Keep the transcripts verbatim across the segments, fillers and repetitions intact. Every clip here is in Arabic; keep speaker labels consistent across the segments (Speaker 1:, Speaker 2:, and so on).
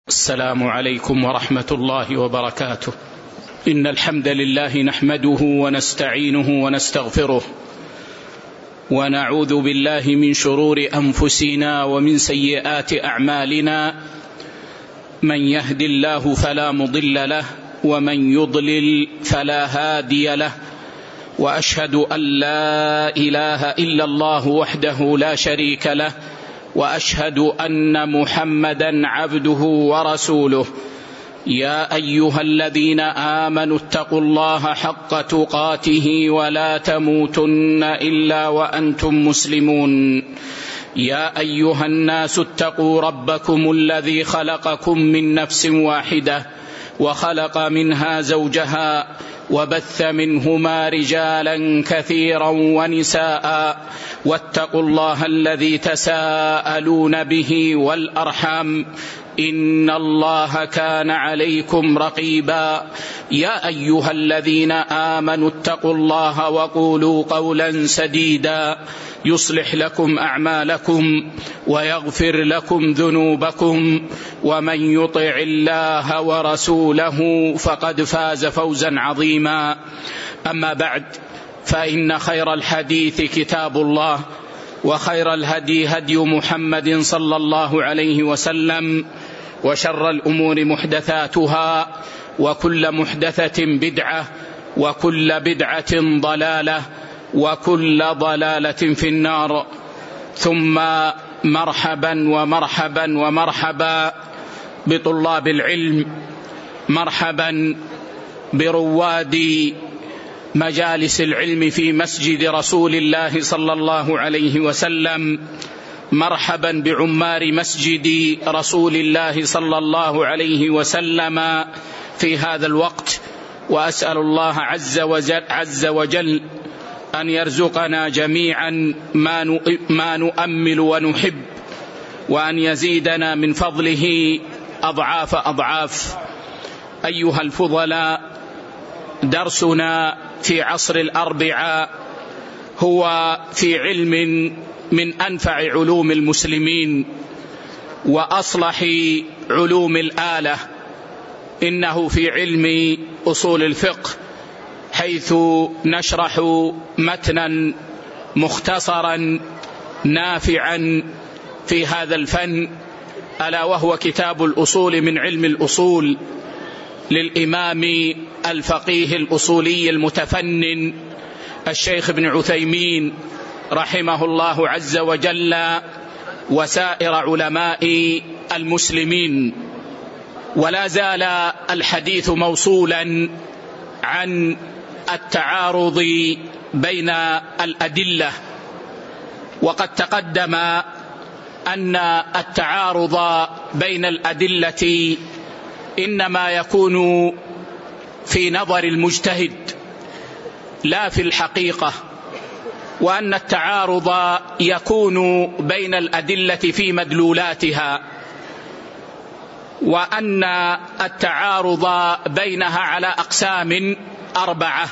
Speaker 1: السلام عليكم ورحمة الله وبركاته. إن الحمد لله نحمده ونستعينه ونستغفره ونعوذ بالله من شرور أنفسنا ومن سيئات أعمالنا، من يهد الله فلا مضل له ومن يضلل فلا هادي له، وأشهد أن لا إله إلا الله وحده لا شريك له، وأشهد أن محمدا عبده ورسوله. يا أيها الذين آمنوا اتقوا الله حق تقاته ولا تموتن إلا وأنتم مسلمون. يا أيها الناس اتقوا ربكم الذي خلقكم من نفس واحدة وخلق منها زوجها وبث منهما رجالا كثيرا ونساء، واتقوا الله الذي تساءلون به والأرحام، إن الله كان عليكم رقيبا. يا أيها الذين آمنوا اتقوا الله وقولوا قولا سديدا يصلح لكم أعمالكم ويغفر لكم ذنوبكم، ومن يطع الله ورسوله فقد فاز فوزا عظيما. أما بعد، فإن خير الحديث كتاب الله، وخير الهدي هدي محمد صلى الله عليه وسلم، وشر الأمور محدثاتها، وكل محدثة بدعة، وكل بدعة ضلالة، وكل ضلالة في النار. ثم مرحبا ومرحبا ومرحبا بطلاب العلم، مرحبا برواد مجالس العلم في مسجد رسول الله صلى الله عليه وسلم، مرحبا بعمار مسجد رسول الله صلى الله عليه وسلم في هذا الوقت. وأسأل الله عز وجل, عز وجل أن يرزقنا جميعا ما نؤمل ونحب، وأن يزيدنا من فضله أضعاف أضعاف. أيها الفضلاء، درسنا في عصر الأربعاء هو في علم من أنفع علوم المسلمين وأصلح علوم الآلة، إنه في علم أصول الفقه، حيث نشرح متنا مختصرا نافعا في هذا الفن، ألا وهو كتاب الأصول من علم الأصول للإمام الفقيه الأصولي المتفنن الشيخ ابن عثيمين رحمه الله عز وجل، وسائر علماء المسلمين. ولا زال الحديث موصولا عن التعارض بين الأدلة، وقد تقدم أن التعارض بين الأدلة إنما يكون في نظر المجتهد لا في الحقيقة، وأن التعارض يكون بين الأدلة في مدلولاتها، وأن التعارض بينها على أقسام أربعة.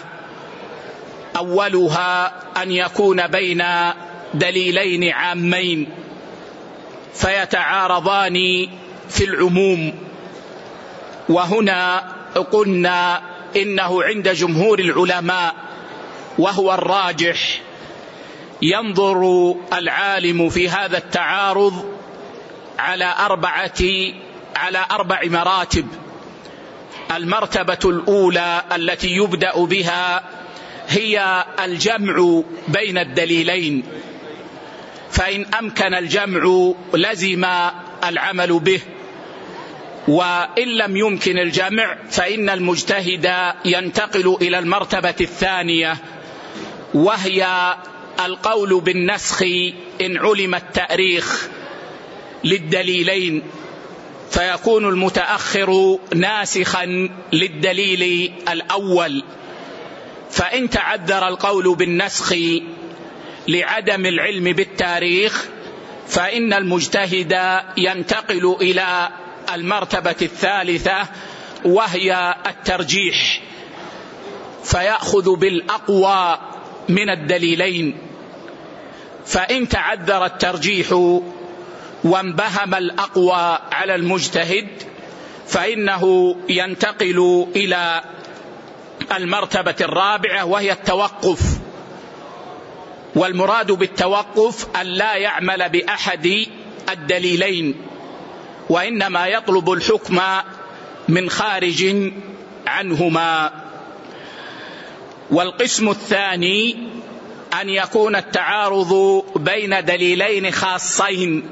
Speaker 1: أولها أن يكون بين دليلين عامين فيتعارضان في العموم، وهنا قلنا إنه عند جمهور العلماء وهو الراجح ينظر العالم في هذا التعارض على أربعة على أربع مراتب. المرتبة الأولى التي يبدأ بها هي الجمع بين الدليلين، فإن أمكن الجمع لزم العمل به، وإن لم يمكن الجمع فإن المجتهد ينتقل إلى المرتبة الثانية، وهي القول بالنسخ إن علم التأريخ للدليلين، فيكون المتأخر ناسخا للدليل الأول. فإن تعذر القول بالنسخ لعدم العلم بالتاريخ فإن المجتهد ينتقل إلى المرتبة الثالثة، وهي الترجيح، فيأخذ بالأقوى من الدليلين. فإن تعذر الترجيح وانبهم الأقوى على المجتهد فإنه ينتقل إلى المرتبة الرابعة وهي التوقف. والمراد بالتوقف أن لا يعمل بأحد الدليلين، وإنما يطلب الحكم من خارج عنهما. والقسم الثاني أن يكون التعارض بين دليلين خاصين،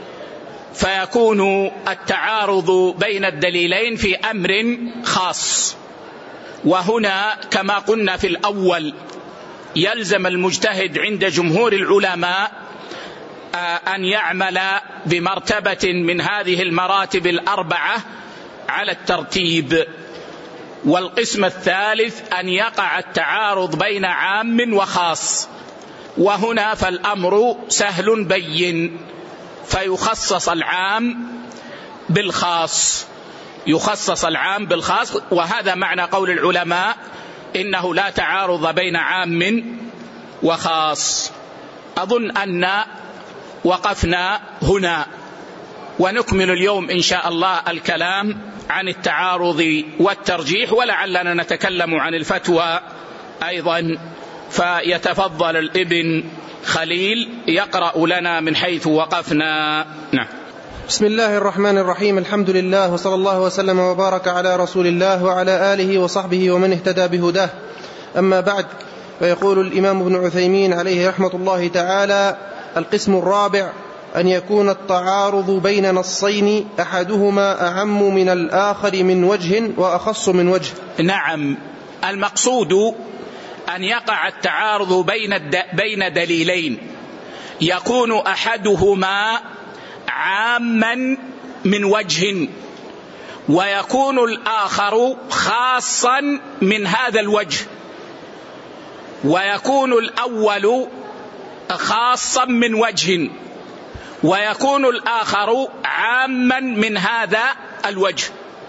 Speaker 1: فيكون التعارض بين الدليلين في أمر خاص. وهنا كما قلنا في الأول يلزم المجتهد عند جمهور العلماء أن يعمل بمرتبة من هذه المراتب الأربعة على الترتيب. والقسم الثالث أن يقع التعارض بين عام وخاص، وهنا فالأمر سهل بين، فيخصص العام بالخاص، يخصص العام بالخاص. وهذا معنى قول العلماء إنه لا تعارض بين عام وخاص. أظن أن وقفنا هنا، ونكمل اليوم إن شاء الله الكلام عن التعارض والترجيح، ولعلنا نتكلم عن الفتوى أيضا. فيتفضل الابن خليل يقرأ لنا من حيث وقفنا. نعم.
Speaker 2: بسم الله الرحمن الرحيم. الحمد لله، وصلى الله وسلم وبارك على رسول الله وعلى آله وصحبه ومن اهتدى بهداه. أما بعد، فيقول الإمام ابن عثيمين عليه رحمة الله تعالى: القسم الرابع أن يكون التعارض بين نصين أحدهما أعم من الآخر من وجه وأخص من وجه.
Speaker 1: نعم، المقصود أن يقع التعارض بين بين دليلين، يكون أحدهما عاما من وجه، ويكون الآخر خاصا من هذا الوجه، ويكون الأول خاصا من وجه، ويكون الآخر عاما من هذا الوجه،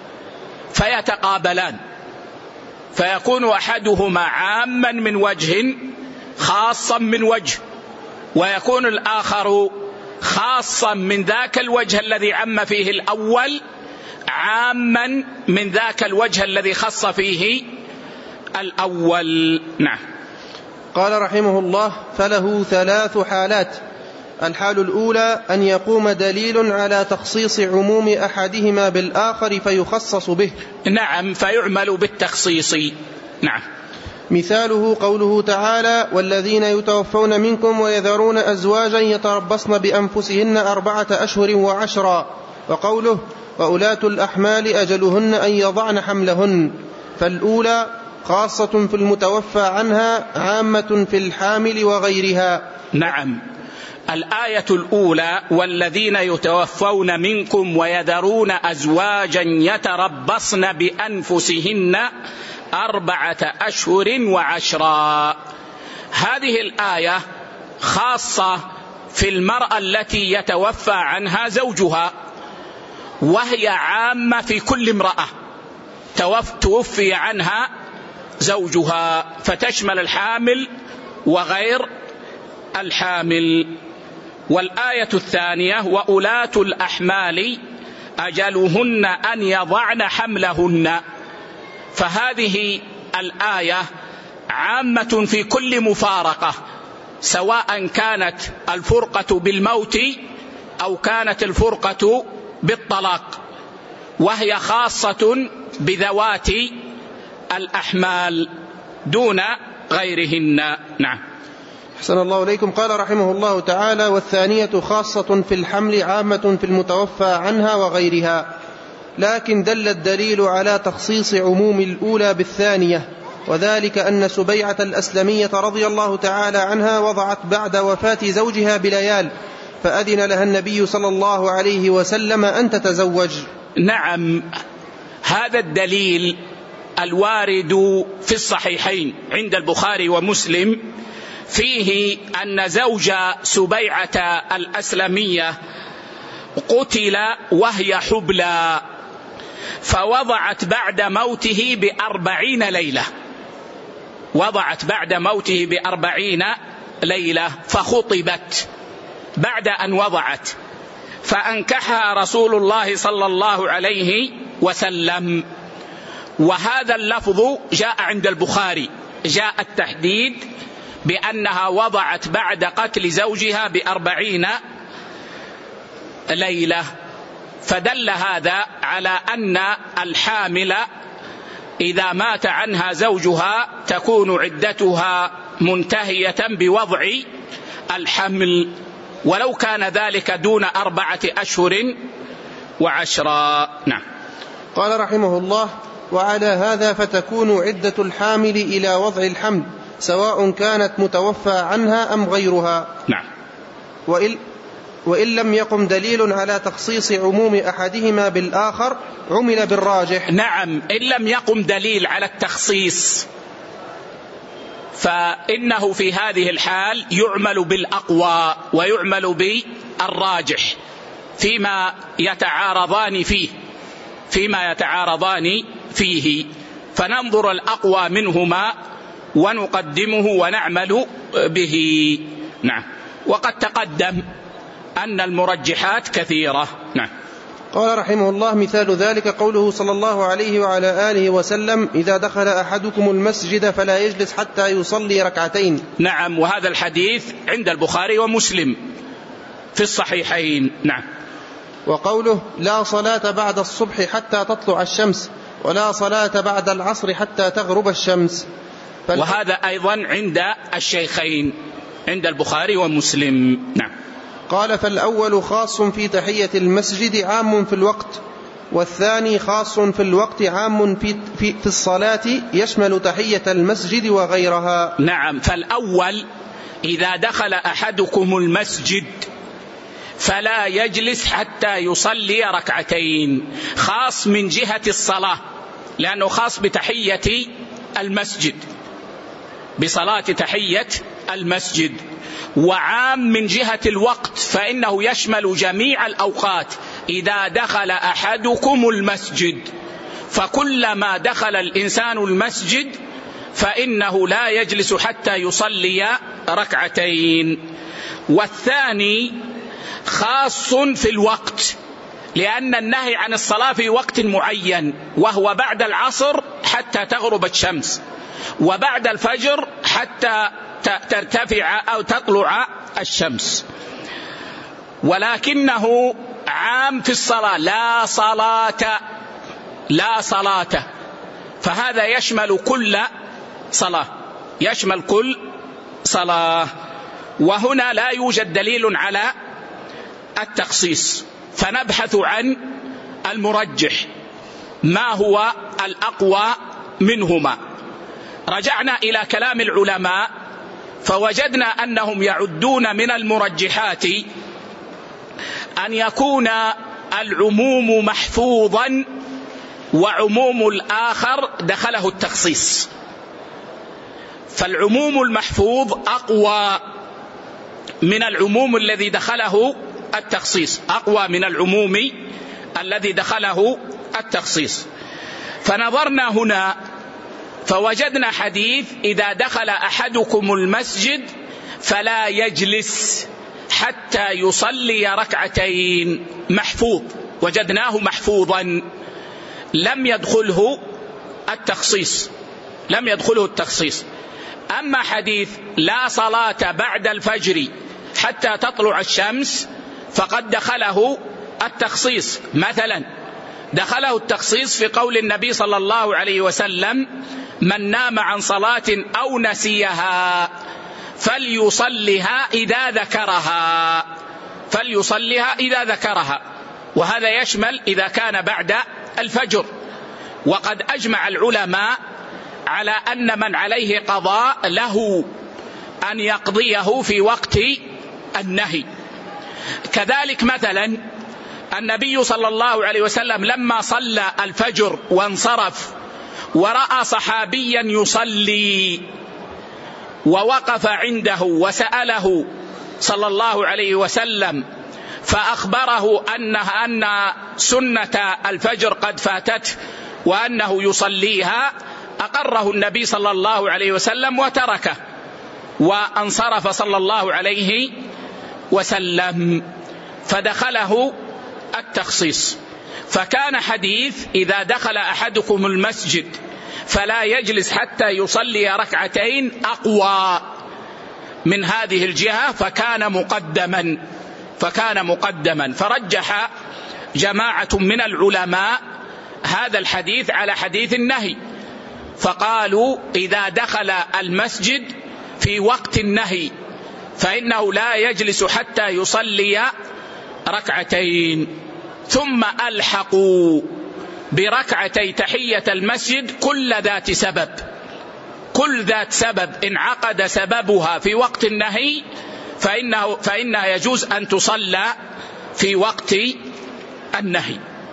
Speaker 1: فيتقابلان، فيكون أحدهما عاما من وجه خاصا من وجه، ويكون الآخر خاصا من ذاك الوجه الذي عم فيه الأول عاما من ذاك الوجه الذي خص فيه الأول. نعم.
Speaker 2: قال رحمه الله: فله ثلاث حالات. الحال الأولى أن يقوم دليل على تخصيص عموم أحدهما بالآخر فيخصص به.
Speaker 1: نعم، فيعمل بالتخصيص. نعم.
Speaker 2: مثاله قوله تعالى: والذين يتوفون منكم ويذرون أزواجا يتربصن بأنفسهن أربعة أشهر وعشرا، وقوله: وأولاة الأحمال أجلهن أن يضعن حملهن. فالأولى خاصة في المتوفى عنها، عامة في الحامل وغيرها.
Speaker 1: نعم. الآية الأولى: والذين يتوفون منكم ويذرون أزواجا يتربصن بأنفسهن أربعة أشهر وعشرا، هذه الآية خاصة في المرأة التي يتوفى عنها زوجها، وهي عامة في كل امرأة توفي عنها زوجها، فتشمل الحامل وغير الحامل. والآية الثانية: وأولاة الأحمال أجلهن أن يضعن حملهن، فهذه الآية عامة في كل مفارقة، سواء كانت الفرقة بالموت أو كانت الفرقة بالطلاق، وهي خاصة بذوات الأحمال دون غيرهن. نعم.
Speaker 2: أحسن الله إليكم. قال رحمه الله تعالى: والثانية خاصة في الحمل، عامة في المتوفى عنها وغيرها، لكن دل الدليل على تخصيص عموم الأولى بالثانية، وذلك أن سبيعة الأسلمية رضي الله تعالى عنها وضعت بعد وفاة زوجها بليال، فأذن لها النبي صلى الله عليه وسلم أن تتزوج.
Speaker 1: نعم، هذا الدليل الوارد في الصحيحين عند البخاري ومسلم فيه أن زوج سبيعة الأسلمية قتل وهي حبلى، فوضعت بعد موته بأربعين ليلة، وضعت بعد موته بأربعين ليلة، فخطبت بعد أن وضعت، فأنكحها رسول الله صلى الله عليه وسلم. وهذا اللفظ جاء عند البخاري، جاء التحديد بأنها وضعت بعد قتل زوجها بأربعين ليلة، فدل هذا على أن الحامل إذا مات عنها زوجها تكون عدتها منتهية بوضع الحمل، ولو كان ذلك دون أربعة أشهر وعشرا. نعم.
Speaker 2: قال رحمه الله: وعلى هذا فتكون عدة الحامل إلى وضع الحمل سواء كانت متوفى عنها أم غيرها.
Speaker 1: نعم.
Speaker 2: وإن, وإن لم يقم دليل على تخصيص عموم أحدهما بالآخر عمل بالراجح.
Speaker 1: نعم، إن لم يقم دليل على التخصيص فإنه في هذه الحال يعمل بالأقوى ويعمل بالراجح فيما يتعارضان فيه فيما يتعارضان فيه فننظر الأقوى منهما ونقدمه ونعمل به. نعم. وقد تقدم أن المرجحات كثيرة. نعم.
Speaker 2: قال رحمه الله: مثال ذلك قوله صلى الله عليه وعلى آله وسلم: إذا دخل أحدكم المسجد فلا يجلس حتى يصلي ركعتين.
Speaker 1: نعم، وهذا الحديث عند البخاري ومسلم في الصحيحين. نعم.
Speaker 2: وقوله: لا صلاة بعد الصبح حتى تطلع الشمس، ولا صلاة بعد العصر حتى تغرب الشمس.
Speaker 1: فال... وهذا أيضا عند الشيخين، عند البخاري ومسلم. نعم.
Speaker 2: قال: فالأول خاص في تحية المسجد عام في الوقت، والثاني خاص في الوقت عام في, في, في الصلاة يشمل تحية المسجد وغيرها.
Speaker 1: نعم. فالأول: إذا دخل أحدكم المسجد فلا يجلس حتى يصلي ركعتين، خاص من جهة الصلاة لأنه خاص بتحية المسجد، بصلاة تحية المسجد. وعام من جهة الوقت فإنه يشمل جميع الأوقات. إذا دخل أحدكم المسجد، فكلما دخل الإنسان المسجد فإنه لا يجلس حتى يصلي ركعتين. والثاني خاص في الوقت، لأن النهي عن الصلاة في وقت معين وهو بعد العصر حتى تغرب الشمس، وبعد الفجر حتى ترتفع أو تطلع الشمس. ولكنه عام في الصلاة، لا صلاة لا صلاة فهذا يشمل كل صلاة، يشمل كل صلاة. وهنا لا يوجد دليل على التخصيص، فنبحث عن المرجح، ما هو الأقوى منهما. رجعنا إلى كلام العلماء فوجدنا أنهم يعدون من المرجحات أن يكون العموم محفوظا وعموم الآخر دخله التخصيص. فالعموم المحفوظ أقوى من العموم الذي دخله التخصيص، أقوى من العموم الذي دخله التخصيص. فنظرنا هنا فوجدنا حديث: إذا دخل أحدكم المسجد فلا يجلس حتى يصلي ركعتين، محفوظ، وجدناه محفوظا، لم يدخله التخصيص لم يدخله التخصيص. أما حديث: لا صلاة بعد الفجر حتى تطلع الشمس، فقد دخله التخصيص. مثلا دخله التخصيص في قول النبي صلى الله عليه وسلم: من نام عن صلاة أو نسيها فليصلها إذا ذكرها فليصلها إذا ذكرها وهذا يشمل إذا كان بعد الفجر. وقد أجمع العلماء على أن من عليه قضاء له أن يقضيه في وقت النهي. كذلك مثلا النبي صلى الله عليه وسلم لما صلى الفجر وانصرف ورأى صحابيا يصلي ووقف عنده وسأله صلى الله عليه وسلم فأخبره أنها أن سنة الفجر قد فاتت وأنه يصليها، أقره النبي صلى الله عليه وسلم وتركه وانصرف صلى الله عليه وسلم، فدخله التخصيص. فكان حديث إذا دخل أحدكم المسجد فلا يجلس حتى يصلي ركعتين أقوى من هذه الجهة، فكان مقدما فكان مقدما فرجح جماعة من العلماء هذا الحديث على حديث النهي، فقالوا إذا دخل المسجد في وقت النهي فإنه لا يجلس حتى يصلي ركعتين، ثم ألحقوا بركعتي تحية المسجد كل ذات سبب، كل ذات سبب انعقد سببها في وقت النهي فإنه فإنها يجوز أن تصلى في وقت النهي.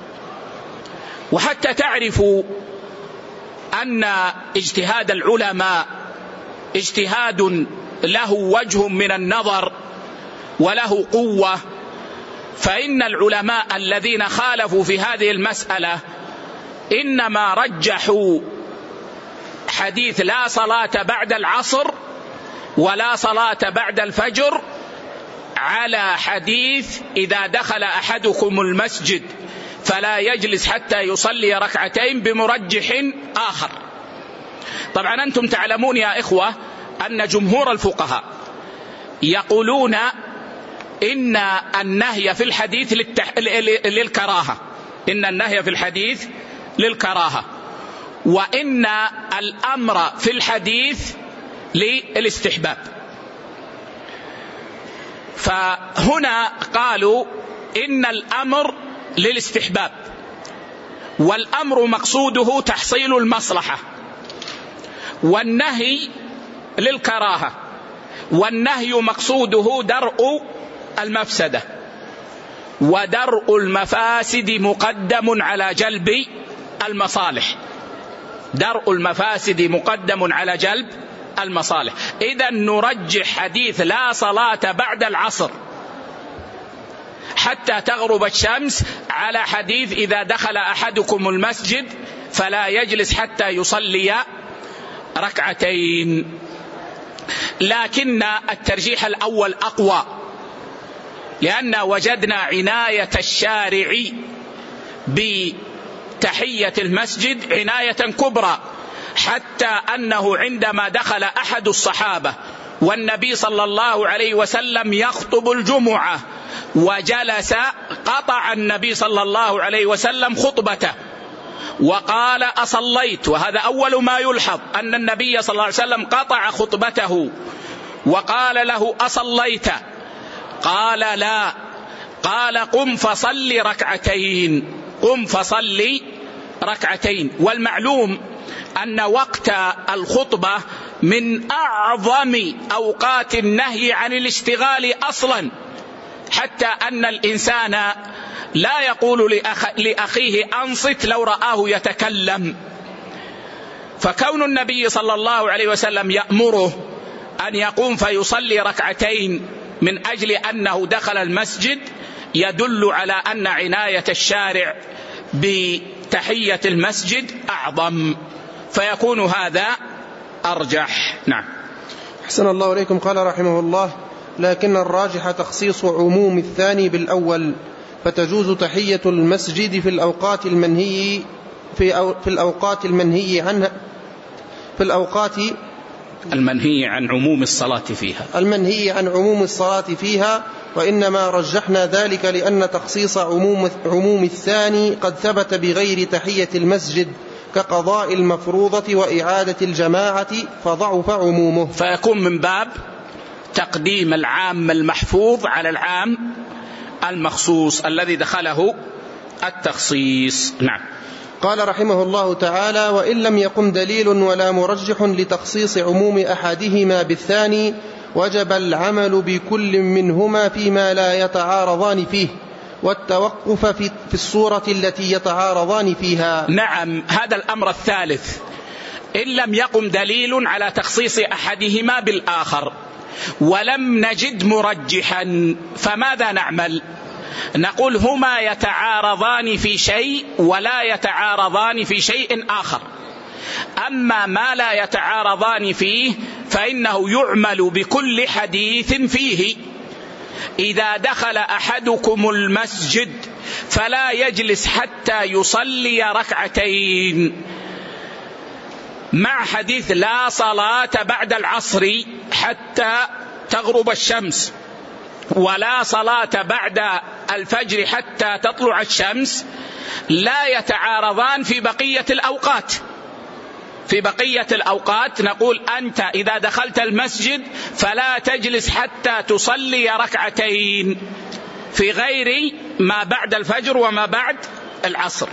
Speaker 1: وحتى تعرفوا أن اجتهاد العلماء اجتهاد له وجه من النظر وله قوة، فإن العلماء الذين خالفوا في هذه المسألة إنما رجحوا حديث لا صلاة بعد العصر ولا صلاة بعد الفجر على حديث إذا دخل أحدكم المسجد فلا يجلس حتى يصلي ركعتين بمرجح آخر. طبعا أنتم تعلمون يا إخوة أن جمهور الفقهاء يقولون إن النهي في الحديث للتح... للكراهة إن النهي في الحديث للكراهة، وإن الأمر في الحديث للاستحباب. فهنا قالوا إن الأمر للاستحباب، والأمر مقصوده تحصيل المصلحة، والنهي للكراهة، والنهي مقصوده درء المفسدة، ودرء المفاسد مقدم على جلب المصالح، درء المفاسد مقدم على جلب المصالح. إذا نرجح حديث لا صلاة بعد العصر حتى تغرب الشمس على حديث إذا دخل أحدكم المسجد فلا يجلس حتى يصلي ركعتين. لكن الترجيح الأول أقوى، لأن وجدنا عناية الشارع بتحية المسجد عناية كبرى، حتى أنه عندما دخل أحد الصحابة والنبي صلى الله عليه وسلم يخطب الجمعة وجلس، قطع النبي صلى الله عليه وسلم خطبته وقال أصليت، وهذا أول ما يلحظ أن النبي صلى الله عليه وسلم قطع خطبته وقال له أصليت؟ قال لا، قال قم فصلي ركعتين، قم فصلي ركعتين. والمعلوم أن وقت الخطبة من أعظم أوقات النهي عن الاشتغال أصلا، حتى أن الإنسان لا يقول لأخ... لأخيه أنصت لو رآه يتكلم. فكون النبي صلى الله عليه وسلم يأمره أن يقوم فيصلي ركعتين من أجل أنه دخل المسجد يدل على أن عناية الشارع بتحية المسجد أعظم، فيكون هذا أرجح. نعم.
Speaker 2: أحسن الله إليكم. قال رحمه الله: لكن الراجح تخصيص عموم الثاني بالأول، فتجوز تحية المسجد في الأوقات المنهي في, أو في الأوقات المنهي عنها في الأوقات
Speaker 1: المنهي عن عموم الصلاة فيها
Speaker 2: المنهي عن عموم الصلاة فيها وإنما رجحنا ذلك لأن تخصيص عموم, عموم الثاني قد ثبت بغير تحية المسجد كقضاء المفروضة وإعادة الجماعة فضعف عمومه،
Speaker 1: فيكون من باب تقديم العام المحفوظ على العام المخصوص الذي دخله التخصيص. نعم.
Speaker 2: قال رحمه الله تعالى: وإن لم يقم دليل ولا مرجح لتخصيص عموم أحدهما بالثاني وجب العمل بكل منهما فيما لا يتعارضان فيه، والتوقف في الصورة التي يتعارضان فيها.
Speaker 1: نعم، هذا الأمر الثالث. إن لم يقم دليل على تخصيص أحدهما بالآخر ولم نجد مرجحا فماذا نعمل؟ نقول هما يتعارضان في شيء ولا يتعارضان في شيء آخر. أما ما لا يتعارضان فيه فإنه يعمل بكل حديث فيه. إذا دخل أحدكم المسجد فلا يجلس حتى يصلي ركعتين، مع حديث لا صلاة بعد العصر حتى تغرب الشمس، ولا صلاة بعد الفجر حتى تطلع الشمس، لا يتعارضان في بقية الأوقات. في بقية الأوقات نقول أنت إذا دخلت المسجد فلا تجلس حتى تصلي ركعتين، في غير ما بعد الفجر وما بعد العصر.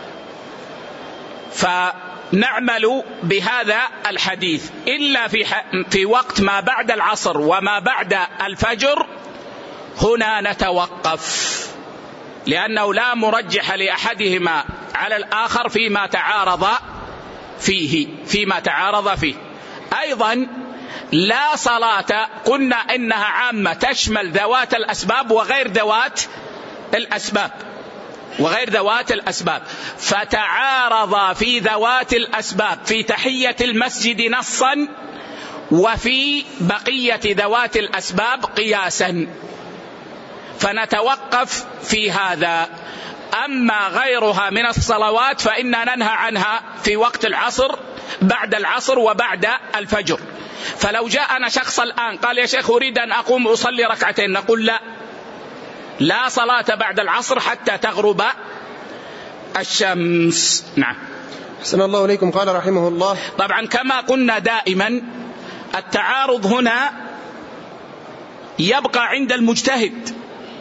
Speaker 1: فنعمل بهذا الحديث إلا في, في وقت ما بعد العصر وما بعد الفجر، هنا نتوقف، لأنه لا مرجح لأحدهما على الآخر فيما تعارض فيه فيما تعارض فيه. أيضا لا صلاة قلنا إنها عامة تشمل ذوات الأسباب وغير ذوات الأسباب وغير ذوات الأسباب فتعارض في ذوات الأسباب في تحية المسجد نصا، وفي بقية ذوات الأسباب قياسا، فنتوقف في هذا. أما غيرها من الصلوات فإننا ننهى عنها في وقت العصر بعد العصر وبعد الفجر. فلو جاءنا شخص الآن قال يا شيخ أريد أن أقوم أصلي ركعتين، نقول لا لا صلاة بعد العصر حتى تغرب الشمس. نعم.
Speaker 2: أحسن الله إليكم. قال رحمه الله:
Speaker 1: طبعا كما قلنا دائما التعارض هنا يبقى عند المجتهد،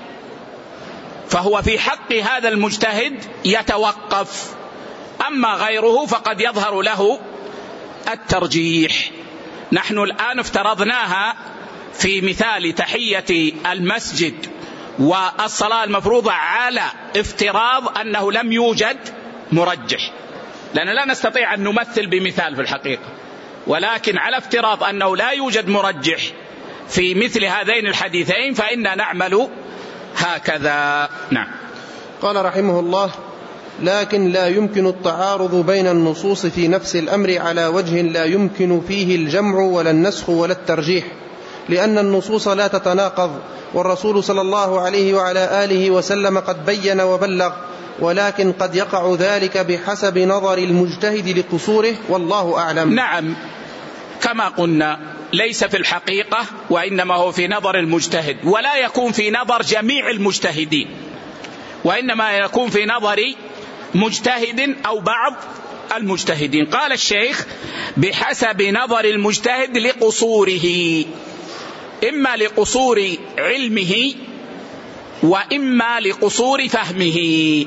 Speaker 1: فهو في حق هذا المجتهد يتوقف، أما غيره فقد يظهر له الترجيح. نحن الآن افترضناها في مثال تحية المسجد والصلاة المفروضة على افتراض أنه لم يوجد مرجح، لأن لا نستطيع أن نمثل بمثال في الحقيقة، ولكن على افتراض أنه لا يوجد مرجح في مثل هذين الحديثين فإننا نعمل هكذا. نعم.
Speaker 2: قال رحمه الله: لكن لا يمكن التعارض بين النصوص في نفس الأمر على وجه لا يمكن فيه الجمع ولا النسخ ولا الترجيح، لأن النصوص لا تتناقض، والرسول صلى الله عليه وعلى آله وسلم قد بين وبلغ، ولكن قد يقع ذلك بحسب نظر المجتهد لقصوره، والله أعلم.
Speaker 1: نعم، كما قلنا ليس في الحقيقة، وإنما هو في نظر المجتهد، ولا يكون في نظر جميع المجتهدين، وإنما يكون في نظر مجتهد أو بعض المجتهدين. قال الشيخ: بحسب نظر المجتهد لقصوره، إما لقصور علمه وإما لقصور فهمه،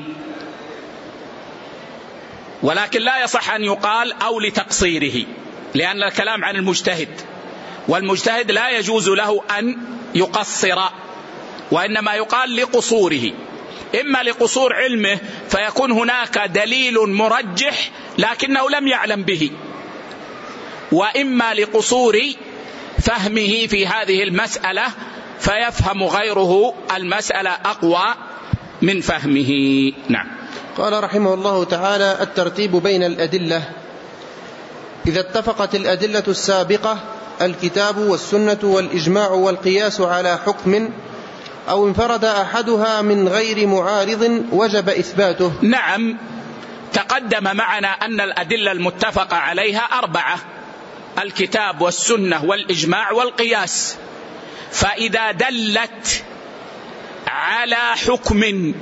Speaker 1: ولكن لا يصح أن يقال أو لتقصيره، لأن الكلام عن المجتهد، والمجتهد لا يجوز له أن يقصر، وإنما يقال لقصوره، إما لقصور علمه فيكون هناك دليل مرجح لكنه لم يعلم به، وإما لقصور فهمه في هذه المسألة فيفهم غيره المسألة أقوى من فهمه. نعم.
Speaker 2: قال رحمه الله تعالى: الترتيب بين الأدلة: إذا اتفقت الأدلة السابقة الكتاب والسنة والإجماع والقياس على حكم، أو انفرد أحدها من غير معارض، وجب إثباته.
Speaker 1: نعم، تقدم معنا أن الأدلة المتفق عليها أربعة: الكتاب والسنة والإجماع والقياس. فإذا دلت على حكم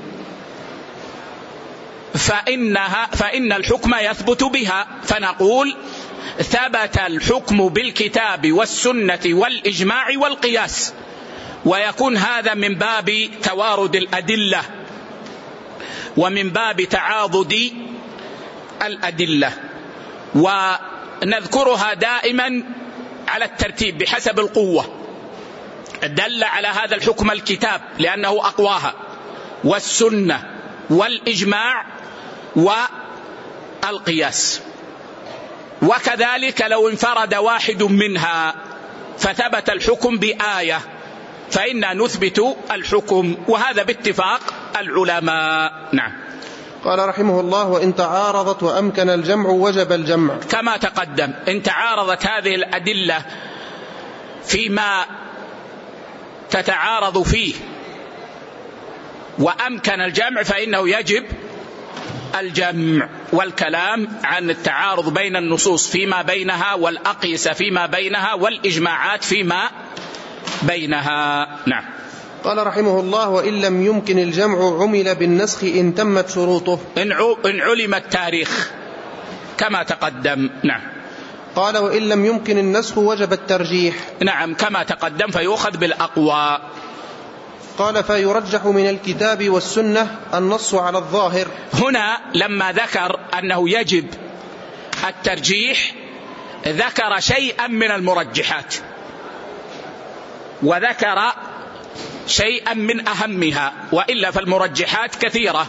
Speaker 1: فإنها فإن الحكم يثبت بها، فنقول ثبت الحكم بالكتاب والسنة والإجماع والقياس، ويكون هذا من باب توارد الأدلة ومن باب تعاضد الأدلة، ونذكرها دائما على الترتيب بحسب القوة. دل على هذا الحكم الكتاب لأنه أقواها، والسنة والإجماع والقياس، وكذلك لو انفرد واحد منها فثبت الحكم بآية فإننا نثبت الحكم، وهذا باتفاق العلماء. نعم.
Speaker 2: قال رحمه الله: وإن تعارضت وأمكن الجمع وجب الجمع.
Speaker 1: كما تقدم، إن تعارضت هذه الأدلة فيما تتعارض فيه وأمكن الجمع فإنه يجب الجمع. والكلام عن التعارض بين النصوص فيما بينها والأقيسة فيما بينها والإجماعات فيما بينها. نعم.
Speaker 2: قال رحمه الله: وإن لم يمكن الجمع عمل بالنسخ إن تمت شروطه،
Speaker 1: إن علم التاريخ كما تقدم. نعم.
Speaker 2: قال: وإن لم يمكن النسخ وجب الترجيح.
Speaker 1: نعم كما تقدم، فيؤخذ بالأقوى.
Speaker 2: قال: فيرجح من الكتاب والسنة النص على الظاهر.
Speaker 1: هنا لما ذكر أنه يجب الترجيح ذكر شيئا من المرجحات، وذكر شيئا من أهمها، وإلا فالمرجحات كثيرة،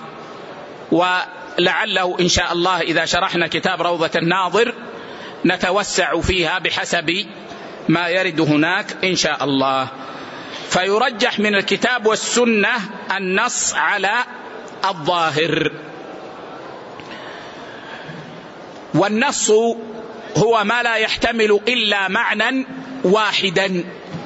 Speaker 1: ولعله إن شاء الله إذا شرحنا كتاب روضة الناظر نتوسع فيها بحسب ما يرد هناك إن شاء الله. فيرجح من الكتاب والسنة النص على الظاهر. والنص هو ما لا يحتمل إلا معنى واحدا،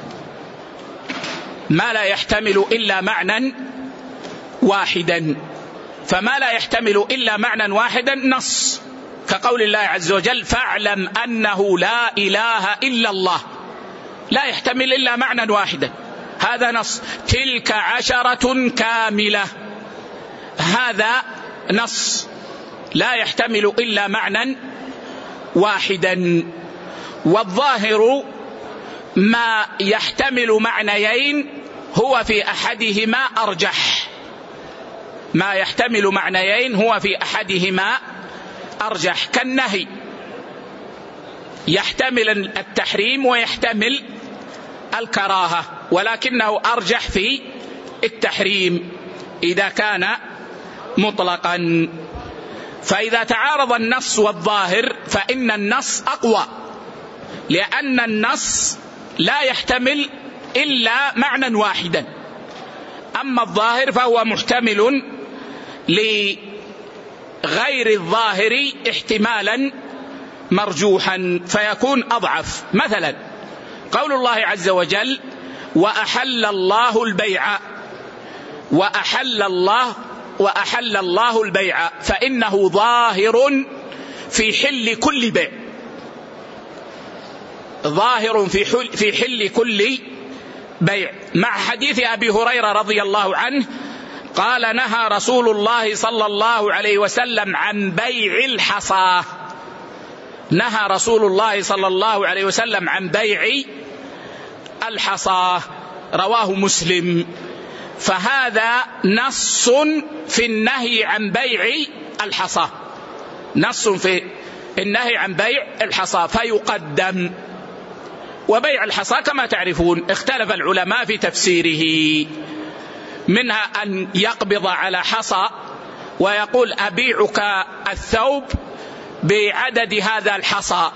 Speaker 1: ما لا يحتمل إلا معنى واحدا. فما لا يحتمل إلا معنى واحدا نص، كقول الله عز وجل: فاعلم أنه لا إله إلا الله، لا يحتمل إلا معنى واحدا، هذا نص. تلك عشرة كاملة، هذا نص لا يحتمل إلا معنى واحدا. والظاهر ما يحتمل معنيين هو في أحدهما أرجح، ما يحتمل معنيين هو في أحدهما أرجح، كالنهي يحتمل التحريم ويحتمل الكراهة، ولكنه أرجح في التحريم إذا كان مطلقا. فإذا تعارض النص والظاهر فإن النص أقوى، لأن النص لا يحتمل إلا معنى واحدا، أما الظاهر فهو محتمل لغير الظاهر احتمالا مرجوحا فيكون أضعف. مثلا قول الله عز وجل: وأحل الله البيع، وأحل الله وأحل الله البيع، فإنه ظاهر في حل كل بيع، ظاهر في حل, في حل كل بيع. مع حديث أبي هريرة رضي الله عنه قال: نهى رسول الله صلى الله عليه وسلم عن بيع الحصى، نهى رسول الله صلى الله عليه وسلم عن بيع الحصى، رواه مسلم. فهذا نص في النهي عن بيع الحصى، نص في النهي عن بيع الحصى فيقدم. وبيع الحصى كما تعرفون اختلف العلماء في تفسيره، منها أن يقبض على حصى ويقول: أبيعك الثوب بعدد هذا الحصى،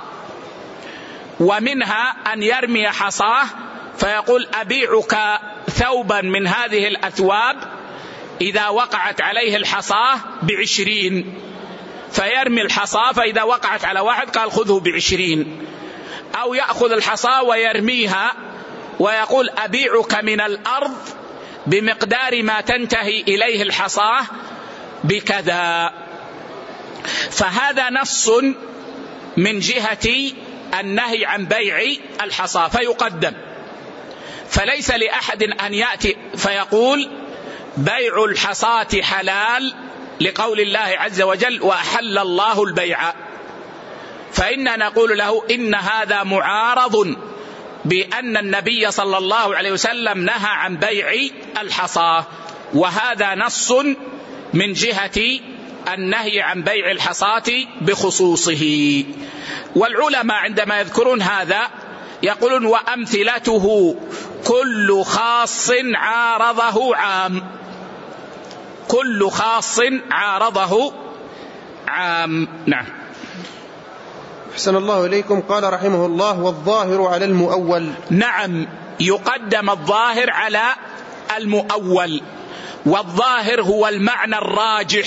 Speaker 1: ومنها أن يرمي حصاه فيقول: أبيعك ثوبا من هذه الأثواب إذا وقعت عليه الحصاه بعشرين، فيرمي الحصى فإذا وقعت على واحد قال: خذه بعشرين. أو يأخذ الحصى ويرميها ويقول: أبيعك من الأرض بمقدار ما تنتهي إليه الحصاه بكذا. فهذا نص من جهة النهي عن بيع الحصى فيقدم. فليس لأحد أن يأتي فيقول: بيع الحصاة حلال لقول الله عز وجل: وأحل الله البيع، فإننا نقول له: إن هذا معارض بأن النبي صلى الله عليه وسلم نهى عن بيع الحصى، وهذا نص من جهة النهي عن بيع الحصاة بخصوصه. والعلماء عندما يذكرون هذا يقولون: وأمثلته كل خاص عارضه عام، كل خاص عارضه عام. نعم.
Speaker 2: أحسن الله إليكم. قال رحمه الله: والظاهر على المؤول.
Speaker 1: نعم، يقدم الظاهر على المؤول، والظاهر هو المعنى الراجح،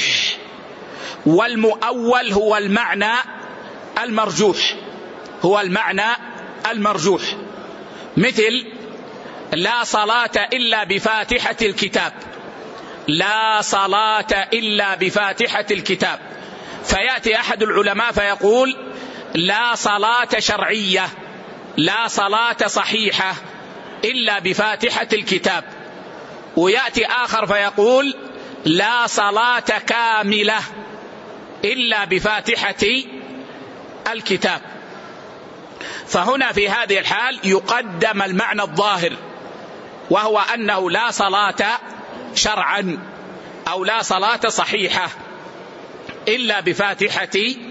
Speaker 1: والمؤول هو المعنى المرجوح، هو المعنى المرجوح. مثل: لا صلاة إلا بفاتحة الكتاب، لا صلاة إلا بفاتحة الكتاب، فيأتي أحد العلماء فيقول لا صلاة شرعية، لا صلاة صحيحة إلا بفاتحة الكتاب، ويأتي آخر فيقول لا صلاة كاملة إلا بفاتحة الكتاب. فهنا في هذه الحال يقدم المعنى الظاهر، وهو أنه لا صلاة شرعا أو لا صلاة صحيحة إلا بفاتحة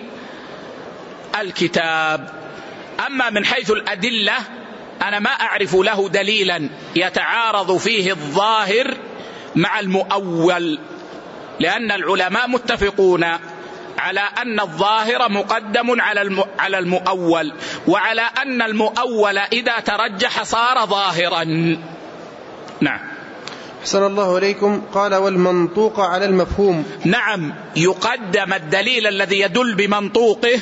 Speaker 1: الكتاب. أما من حيث الأدلة أنا ما أعرف له دليلا يتعارض فيه الظاهر مع المؤول، لأن العلماء متفقون على أن الظاهر مقدم على المؤول، وعلى أن المؤول إذا ترجح صار ظاهرا. نعم.
Speaker 2: أحسن الله إليكم. قال والمنطوق على المفهوم.
Speaker 1: نعم، يقدم الدليل الذي يدل بمنطوقه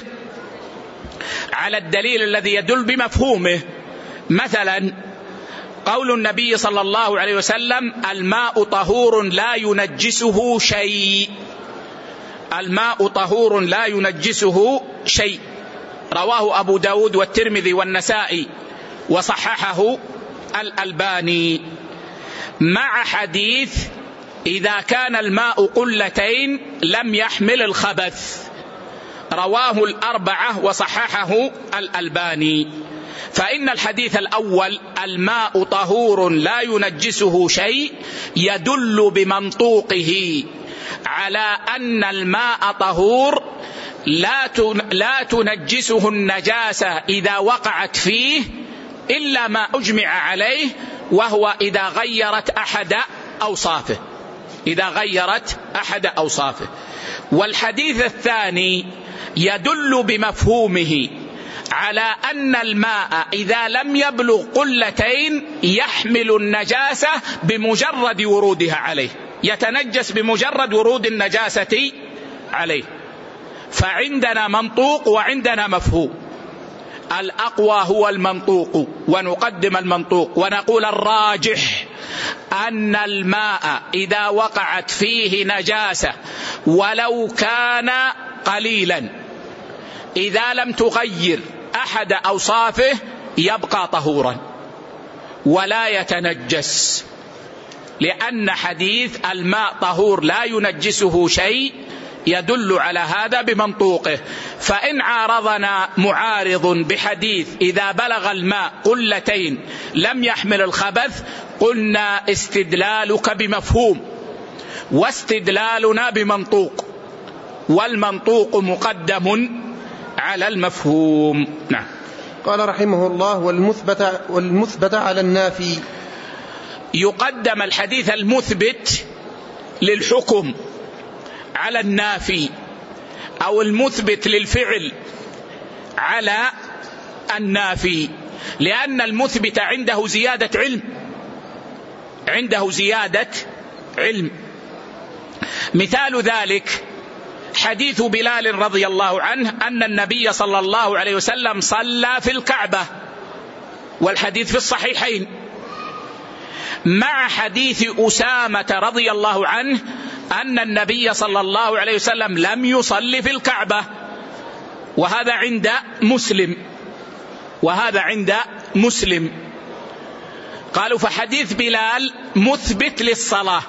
Speaker 1: على الدليل الذي يدل بمفهومه. مثلا قول النبي صلى الله عليه وسلم الماء طهور لا ينجسه شيء، الماء طهور لا ينجسه شيء، رواه أبو داود والترمذي والنسائي وصححه الألباني، مع حديث إذا كان الماء قلتين لم يحمل الخبث، رواه الأربعة وصححه الألباني. فإن الحديث الأول الماء طهور لا ينجسه شيء يدل بمنطوقه على أن الماء طهور لا تنجسه النجاسة إذا وقعت فيه إلا ما أجمع عليه، وهو إذا غيرت أحد أوصافه، إذا غيرت أحد أوصافه. والحديث الثاني يدل بمفهومه على أن الماء إذا لم يبلغ قلتين يحمل النجاسة بمجرد ورودها عليه، يتنجس بمجرد ورود النجاسة عليه. فعندنا منطوق وعندنا مفهوم، الأقوى هو المنطوق ونقدم المنطوق، ونقول الراجح أن الماء إذا وقعت فيه نجاسة ولو كان قليلا إذا لم تغير أحد أوصافه يبقى طهورا ولا يتنجس، لأن حديث الماء طهور لا ينجسه شيء يدل على هذا بمنطوقه. فإن عارضنا معارض بحديث إذا بلغ الماء قلتين لم يحمل الخبث، قلنا استدلالك بمفهوم واستدلالنا بمنطوق، والمنطوق مقدم على المفهوم. نعم.
Speaker 2: قال رحمه الله والمثبت, والمثبت على النافي.
Speaker 1: يقدم الحديث المثبت للحكم على النافي، أو المثبت للفعل على النافي، لأن المثبت عنده زيادة علم، عنده زيادة علم. مثال ذلك حديث بلال رضي الله عنه أن النبي صلى الله عليه وسلم صلى في الكعبة، والحديث في الصحيحين، مع حديث أسامة رضي الله عنه أن النبي صلى الله عليه وسلم لم يصلي في الكعبة، وهذا عند مسلم، وهذا عند مسلم. قالوا فحديث بلال مثبت للصلاة،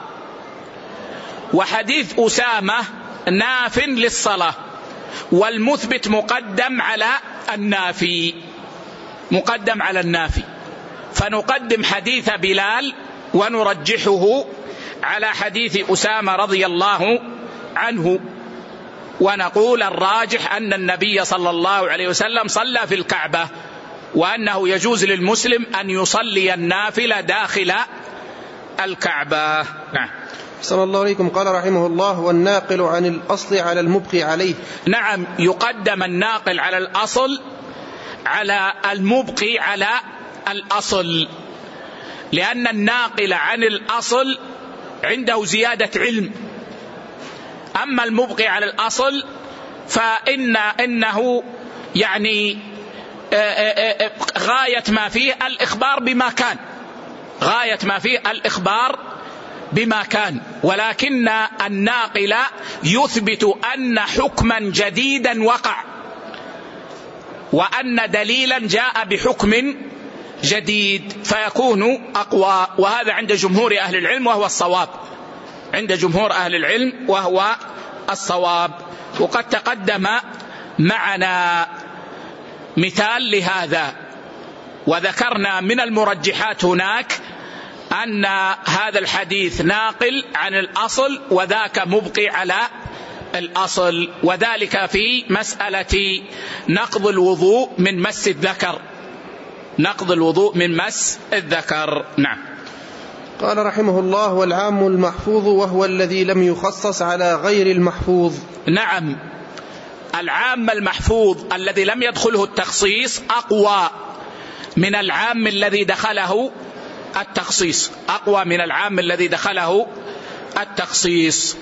Speaker 1: وحديث أسامة ناف للصلاة، والمثبت مقدم على النافي، مقدم على النافي، فنقدم حديث بلال ونرجحه على حديث أسامة رضي الله عنه، ونقول الراجح أن النبي صلى الله عليه وسلم صلى في الكعبة، وأنه يجوز للمسلم أن يصلي النافلة داخل الكعبة. نعم.
Speaker 2: صلى الله عليكم. قال رحمه الله والناقل عن الأصل على المبقي عليه.
Speaker 1: نعم، يقدم الناقل على الأصل على المبقي على الأصل، لأن الناقل عن الأصل عنده زيادة علم، أما المبقي على الأصل فإن إنه يعني غاية ما فيه الإخبار بما كان، غاية ما فيه الإخبار بما كان، ولكن الناقل يثبت أن حكما جديدا وقع، وأن دليلا جاء بحكم جديد، فيكون أقوى. وهذا عند جمهور أهل العلم وهو الصواب، عند جمهور أهل العلم وهو الصواب. وقد تقدم معنا مثال لهذا، وذكرنا من المرجحات هناك أن هذا الحديث ناقل عن الأصل وذاك مبقي على الأصل، وذلك في مسألة نقض الوضوء من مس الذكر، نقض الوضوء من مس الذكر. نعم.
Speaker 2: قال رحمه الله: والعام المحفوظ وهو الذي لم يخصص على غير المحفوظ.
Speaker 1: نعم، العام المحفوظ الذي لم يدخله التخصيص أقوى من العام الذي دخله التخصيص، أقوى من العام الذي دخله التخصيص.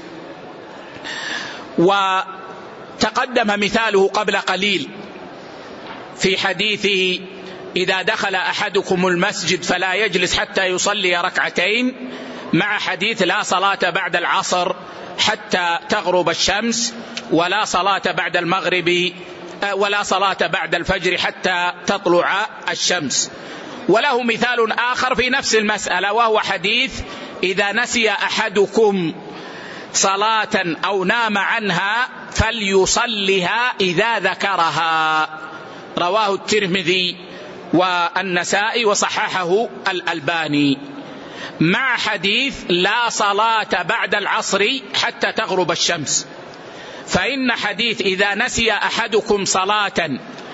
Speaker 1: وتقدم مثاله قبل قليل في حديث: إذا دخل أحدكم المسجد فلا يجلس حتى يصلي ركعتين، مع حديث: لا صلاة بعد العصر حتى تغرب الشمس، ولا صلاة بعد المغرب، ولا صلاة بعد الفجر حتى تطلع الشمس. وله مثال آخر في نفس المسألة، وهو حديث: إذا نسي أحدكم صلاة أو نام عنها فليصلها إذا ذكرها، رواه الترمذي والنسائي وصححه الألباني، مع حديث: لا صلاة بعد العصر حتى تغرب الشمس. فإن حديث إذا نسي أحدكم صلاة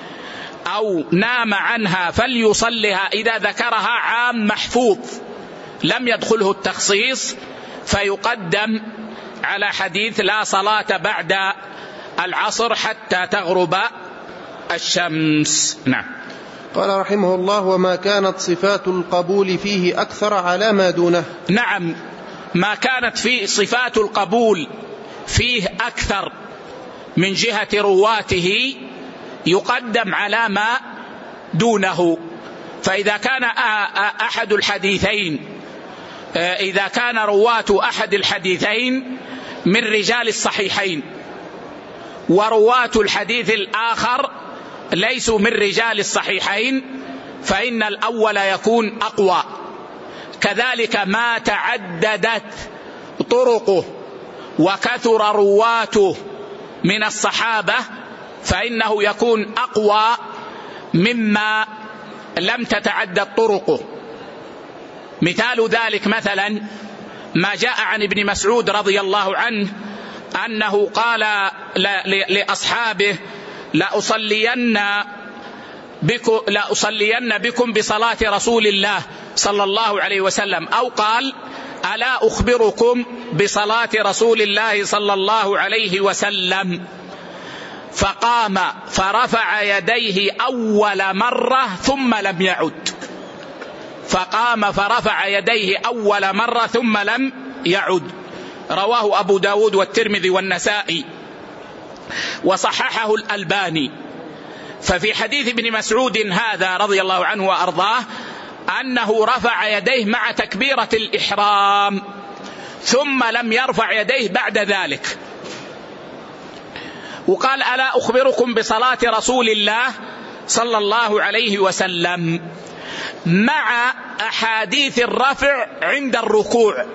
Speaker 1: أو نام عنها فليصلها إذا ذكرها عام محفوظ لم يدخله التخصيص، فيقدم على حديث: لا صلاة بعد العصر حتى تغرب الشمس. نعم.
Speaker 2: قال رحمه الله: وما كانت صفات القبول فيه أكثر على ما دونه.
Speaker 1: نعم، ما كانت فيه صفات القبول فيه أكثر من جهة رواته يقدم على ما دونه. فإذا كان أحد الحديثين إذا كان رواة أحد الحديثين من رجال الصحيحين، ورواة الحديث الآخر ليسوا من رجال الصحيحين، فإن الأول يكون أقوى. كذلك ما تعددت طرقه وكثر رواته من الصحابة فإنه يكون أقوى مما لم تتعدد طرقه. مثال ذلك مثلا ما جاء عن ابن مسعود رضي الله عنه أنه قال لأصحابه: لأصلين بكم, لأصلين بكم بصلاة رسول الله صلى الله عليه وسلم، أو قال: ألا أخبركم بصلاة رسول الله صلى الله عليه وسلم؟ فقام فرفع يديه أول مرة ثم لم يعد، فقام فرفع يديه أول مرة ثم لم يعد، رواه أبو داود والترمذي والنسائي وصححه الألباني. ففي حديث ابن مسعود هذا رضي الله عنه وأرضاه أنه رفع يديه مع تكبيرة الإحرام ثم لم يرفع يديه بعد ذلك، وقال: ألا أخبركم بصلاة رسول الله صلى الله عليه وسلم، مع أحاديث الرفع عند الركوع.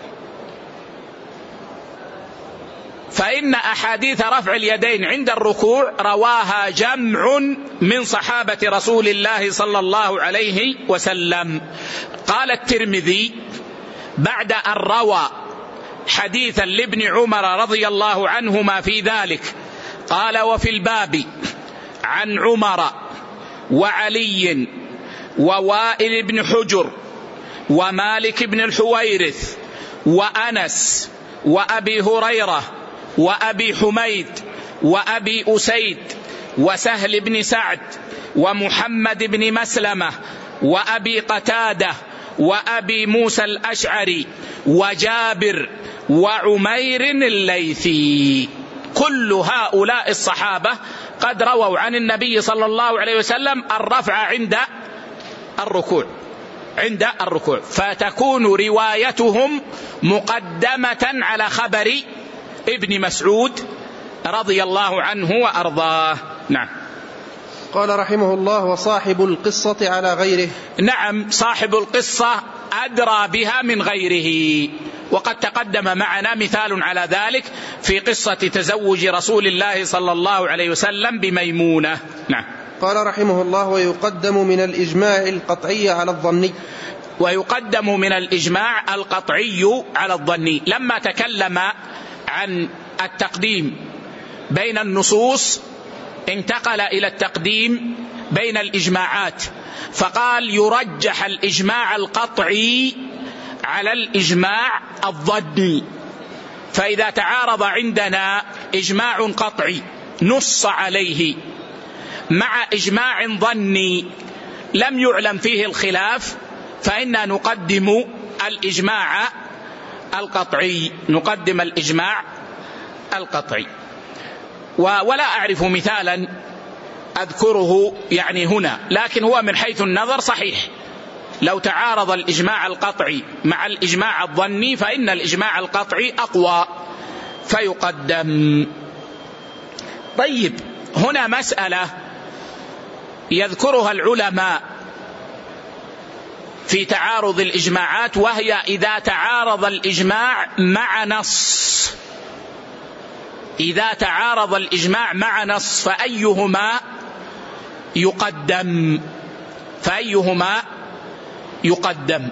Speaker 1: فإن أحاديث رفع اليدين عند الركوع رواها جمع من صحابة رسول الله صلى الله عليه وسلم. قال الترمذي بعد أن روى حديثا لابن عمر رضي الله عنهما في ذلك قال: وفي الباب عن عمر وعلي ووائل بن حجر ومالك بن الحويرث وأنس وأبي هريرة وأبي حميد وأبي أسيد وسهل بن سعد ومحمد بن مسلمة وأبي قتادة وأبي موسى الأشعري وجابر وعمير الليثي. كل هؤلاء الصحابة قد رووا عن النبي صلى الله عليه وسلم الرفع عند الركوع. عند الركوع، فتكون روايتهم مقدمة على خبر ابن مسعود رضي الله عنه وأرضاه. نعم.
Speaker 2: قال رحمه الله: وصاحب القصة على غيره.
Speaker 1: نعم، صاحب القصة أدرى بها من غيره، وقد تقدم معنا مثال على ذلك في قصة تزوج رسول الله صلى الله عليه وسلم بميمونة. نعم.
Speaker 2: قال رحمه الله: ويقدم من الإجماع القطعي على الظني.
Speaker 1: ويقدم من الإجماع القطعي على الظني. لما تكلم عن التقديم بين النصوص انتقل إلى التقديم بين الإجماعات، فقال: يرجح الإجماع القطعي على الإجماع الظني. فإذا تعارض عندنا إجماع قطعي نص عليه مع إجماع ظني لم يعلم فيه الخلاف، فإننا نقدم الإجماع القطعي نقدم الإجماع القطعي. ولا أعرف مثالا أذكره يعني هنا، لكن هو من حيث النظر صحيح. لو تعارض الإجماع القطعي مع الإجماع الظني فإن الإجماع القطعي أقوى فيقدم. طيب، هنا مسألة يذكرها العلماء في تعارض الإجماعات، وهي إذا تعارض الإجماع مع نص إذا تعارض الإجماع مع نص فأيهما يقدم فأيهما يقدم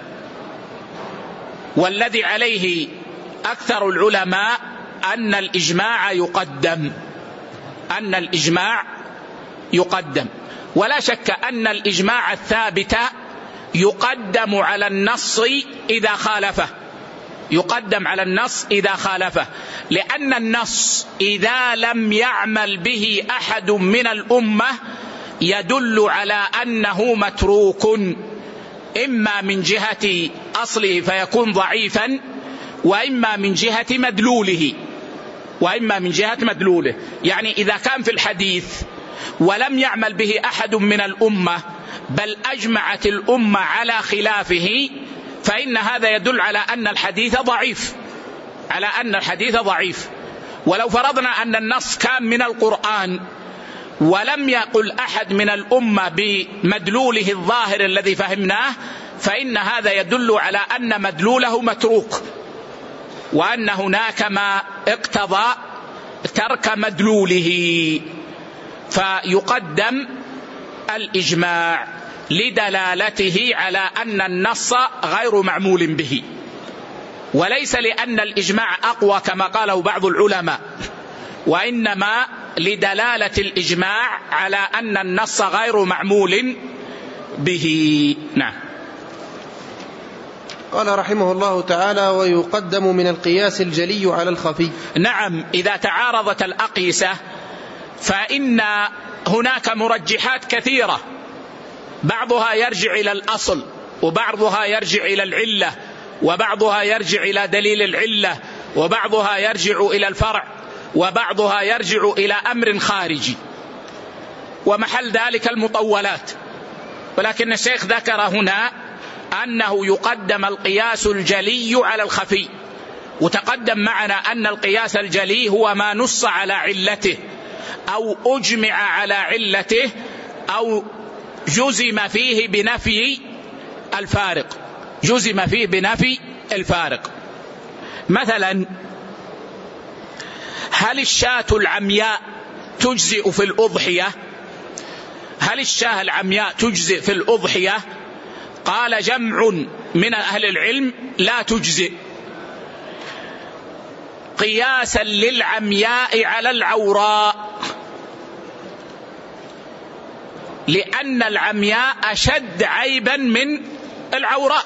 Speaker 1: والذي عليه أكثر العلماء أن الإجماع يقدم أن الإجماع يقدم ولا شك أن الإجماع الثابت يقدم على النص إذا خالفه يقدم على النص إذا خالفه لأن النص إذا لم يعمل به أحد من الأمة يدل على أنه متروك، إما من جهة أصله فيكون ضعيفا، وإما من جهة مدلوله وإما من جهة مدلوله يعني إذا كان في الحديث ولم يعمل به أحد من الأمة بل أجمعت الأمة على خلافه فإن هذا يدل على أن الحديث ضعيف على أن الحديث ضعيف. ولو فرضنا أن النص كان من القرآن ولم يقل أحد من الأمة بمدلوله الظاهر الذي فهمناه فإن هذا يدل على أن مدلوله متروك، وأن هناك ما اقتضى ترك مدلوله، فيقدم الإجماع لدلالته على أن النص غير معمول به، وليس لأن الإجماع أقوى كما قاله بعض العلماء، وإنما لدلالة الإجماع على أن النص غير معمول به. نعم.
Speaker 2: قال رحمه الله تعالى: ويقدم من القياس الجلي على الخفي.
Speaker 1: نعم، إذا تعارضت الأقيسة فإن هناك مرجحات كثيرة، بعضها يرجع إلى الأصل، وبعضها يرجع إلى العلة، وبعضها يرجع إلى دليل العلة، وبعضها يرجع إلى الفرع، وبعضها يرجع إلى أمر خارجي، ومحل ذلك المطولات. ولكن الشيخ ذكر هنا أنه يقدم القياس الجلي على الخفي، وتقدم معنا أن القياس الجلي هو ما نص على علته أو أجمع على علته أو جزم فيه بنفي الفارق جزم فيه بنفي الفارق. مثلا، هل الشاة العمياء تجزئ في الأضحية؟ هل الشاة العمياء تجزئ في الأضحية؟ قال جمع من أهل العلم لا تجزئ، قياسا للعمياء على العوراء، لأن العمياء أشد عيبا من العوراء،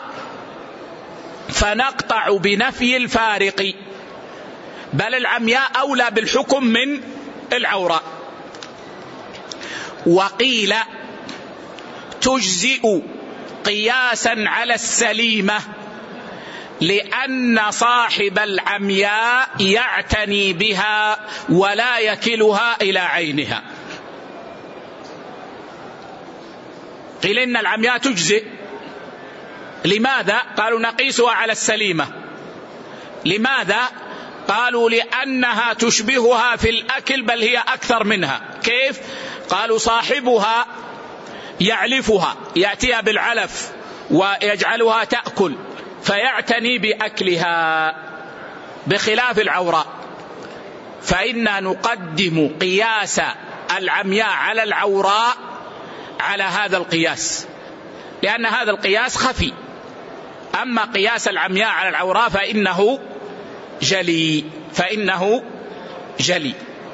Speaker 1: فنقطع بنفي الفارق، بل العمياء أولى بالحكم من العوراء. وقيل تجزئ قياسا على السليمة، لأن صاحب العمياء يعتني بها ولا يكلها إلى عينها. قيل إن العمياء تجزئ لماذا؟ قالوا نقيسها على السليمة. لماذا؟ قالوا لأنها تشبهها في الأكل بل هي أكثر منها. كيف؟ قالوا صاحبها يعلفها، يأتيها بالعلف ويجعلها تأكل فيعتني بأكلها، بخلاف العوراء. فإنا نقدم قياس العمياء على العوراء على هذا القياس، لأن هذا القياس خفي. أما قياس العمياء على العوراء فإنه جلي، فإنه جلي.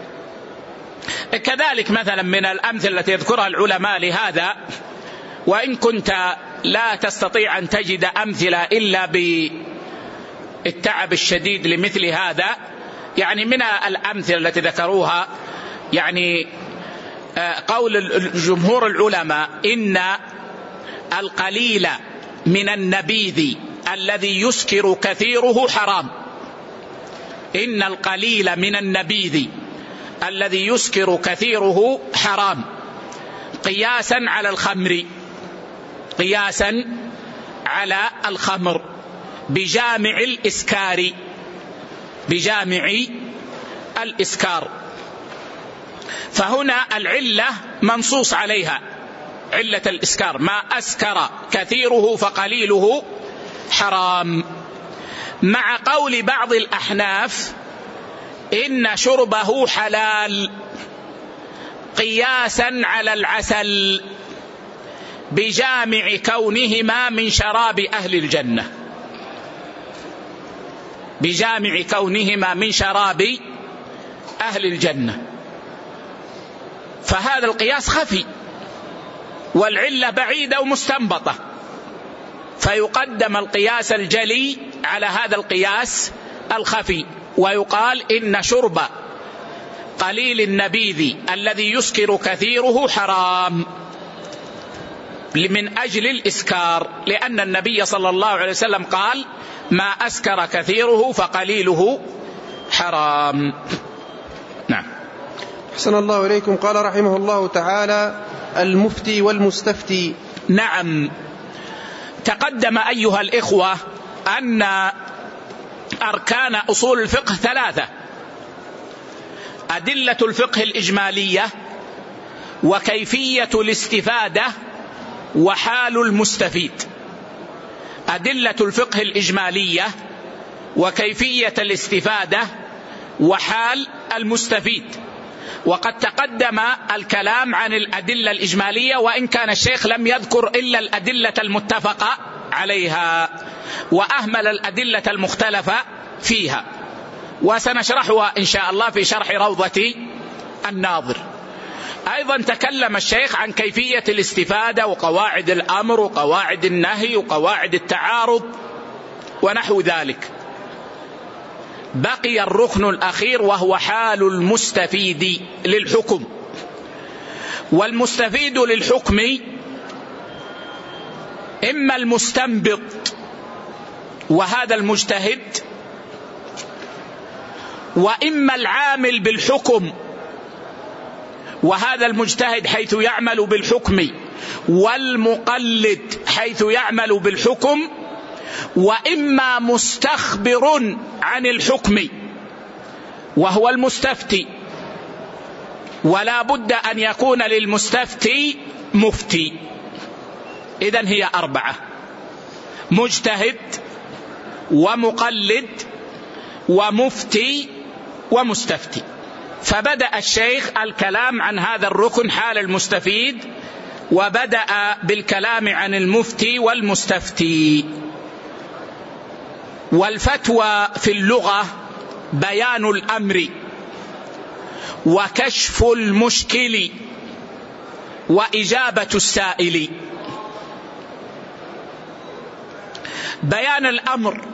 Speaker 1: كذلك مثلا من الأمثلة التي يذكرها العلماء لهذا، وإن كنت لا تستطيع أن تجد أمثلة إلا بالتعب الشديد لمثل هذا، يعني من الأمثلة التي ذكروها يعني قول الجمهور العلماء إن القليل من النبيذ الذي يسكر كثيره حرام. إن القليل من النبيذ الذي يسكر كثيره حرام، قياسا على الخمر، قياسا على الخمر بجامع الإسكار، بجامع الإسكار. فهنا العلة منصوص عليها، علة الإسكار، ما أسكر كثيره فقليله حرام. مع قول بعض الأحناف إن شربه حلال قياسا على العسل بجامع كونهما من شراب أهل الجنة، بجامع كونهما من شراب أهل الجنة. فهذا القياس خفي والعلة بعيدة ومستنبطة، فيقدم القياس الجلي على هذا القياس الخفي، ويقال إن شرب قليل النبيذ الذي يسكر كثيره حرام من أجل الإسكار، لأن النبي صلى الله عليه وسلم قال ما أسكر كثيره فقليله حرام. نعم.
Speaker 2: أحسن الله إليكم. قال رحمه الله تعالى: المفتي والمستفتي.
Speaker 1: نعم، تقدم أيها الإخوة أن أركان أصول الفقه ثلاثة: أدلة الفقه الإجمالية، وكيفية الاستفادة، وحال المستفيد. أدلة الفقه الإجمالية وكيفية الاستفادة وحال المستفيد. وقد تقدم الكلام عن الأدلة الإجمالية، وإن كان الشيخ لم يذكر إلا الأدلة المتفقة عليها وأهمل الأدلة المختلفة فيها، وسنشرحها إن شاء الله في شرح روضة الناظر. أيضا تكلم الشيخ عن كيفية الاستفادة وقواعد الأمر وقواعد النهي وقواعد التعارض ونحو ذلك. بقي الركن الأخير وهو حال المستفيد للحكم. والمستفيد للحكم إما المستنبط وهذا المجتهد، وإما العامل بالحكم وهذا المجتهد حيث يعمل بالحكم، والمقلد حيث يعمل بالحكم، وإما مستخبر عن الحكم وهو المستفتي. ولا بد أن يكون للمستفتي مفتي. إذن هي أربعة: مجتهد ومقلد ومفتي ومستفتي. فبدأ الشيخ الكلام عن هذا الركن حال المستفيد، وبدأ بالكلام عن المفتي والمستفتي. والفتوى في اللغة بيان الأمر وكشف المشكل وإجابة السائل. بيان الأمر،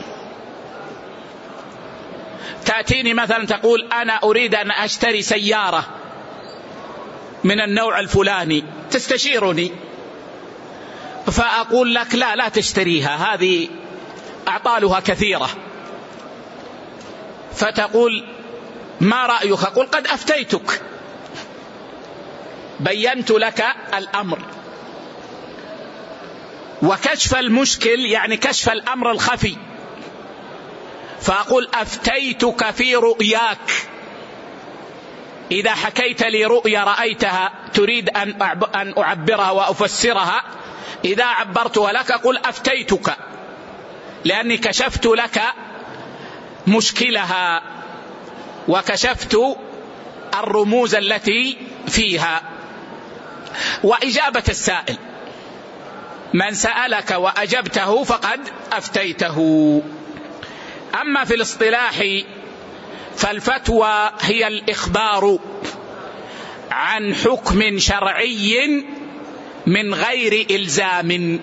Speaker 1: تأتيني مثلا تقول أنا أريد أن أشتري سيارة من النوع الفلاني، تستشيرني فأقول لك لا لا تشتريها، هذه أعطالها كثيرة. فتقول ما رأيك؟ أقول قد أفتيتك، بينت لك الأمر. وكشف المشكل يعني كشف الأمر الخفي، فأقول أفتيتك في رؤياك. إذا حكيت لي رؤيا رأيتها تريد أن أعبرها وأفسرها، إذا عبرتها لك أقول أفتيتك، لأني كشفت لك مشكلها وكشفت الرموز التي فيها. وإجابة السائل، من سألك وأجبته فقد أفتيته. أما في الاصطلاح فالفتوى هي الإخبار عن حكم شرعي من غير إلزام.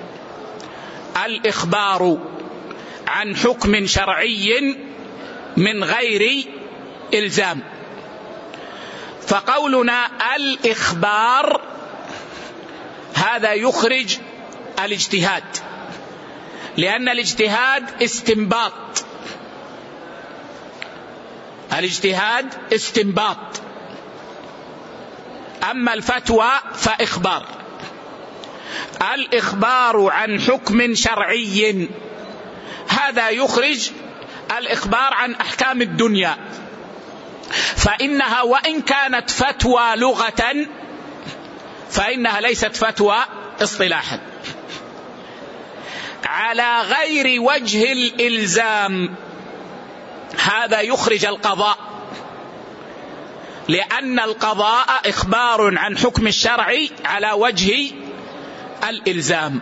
Speaker 1: الإخبار عن حكم شرعي من غير إلزام. فقولنا الإخبار هذا يخرج الاجتهاد، لأن الاجتهاد استنباط، الاجتهاد استنباط، أما الفتوى فإخبار. الإخبار عن حكم شرعي هذا يخرج الإخبار عن أحكام الدنيا، فإنها وإن كانت فتوى لغة فإنها ليست فتوى اصطلاحا. على غير وجه الإلزام هذا يخرج القضاء، لأن القضاء إخبار عن حكم الشرع على وجه الإلزام.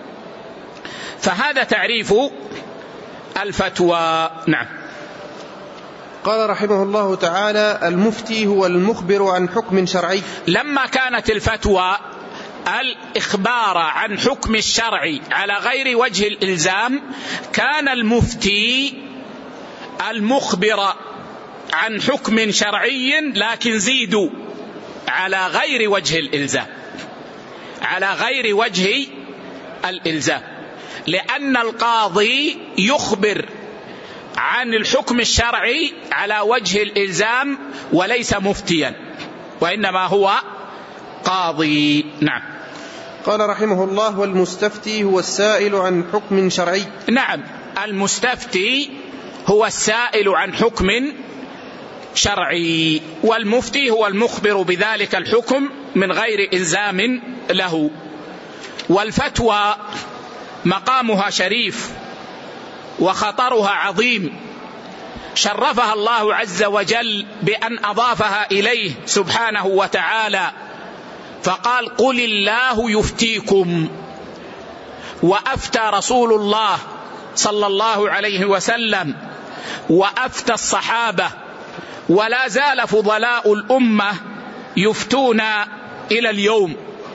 Speaker 1: فهذا تعريف الفتوى. نعم.
Speaker 2: قال رحمه الله تعالى: المفتي هو المخبر عن حكم شرعي.
Speaker 1: لما كانت الفتوى الإخبار عن حكم الشرع على غير وجه الإلزام، كان المفتي المخبر عن حكم شرعي، لكن زيدوا على غير وجه الإلزام، على غير وجه الإلزام، لأن القاضي يخبر عن الحكم الشرعي على وجه الإلزام وليس مفتيا، وإنما هو قاضي. نعم.
Speaker 2: قال رحمه الله: والمستفتي هو السائل عن حكم شرعي.
Speaker 1: نعم، المستفتي هو السائل عن حكم شرعي، والمفتي هو المخبر بذلك الحكم من غير إلزام له. والفتوى مقامها شريف وخطرها عظيم، شرفها الله عز وجل بأن أضافها إليه سبحانه وتعالى، فقال: قل الله يفتيكم. وأفتى رسول الله صلى الله عليه وسلم وأفتى الصحابة، ولا زال فضلاء الأمة يفتون إلى اليوم،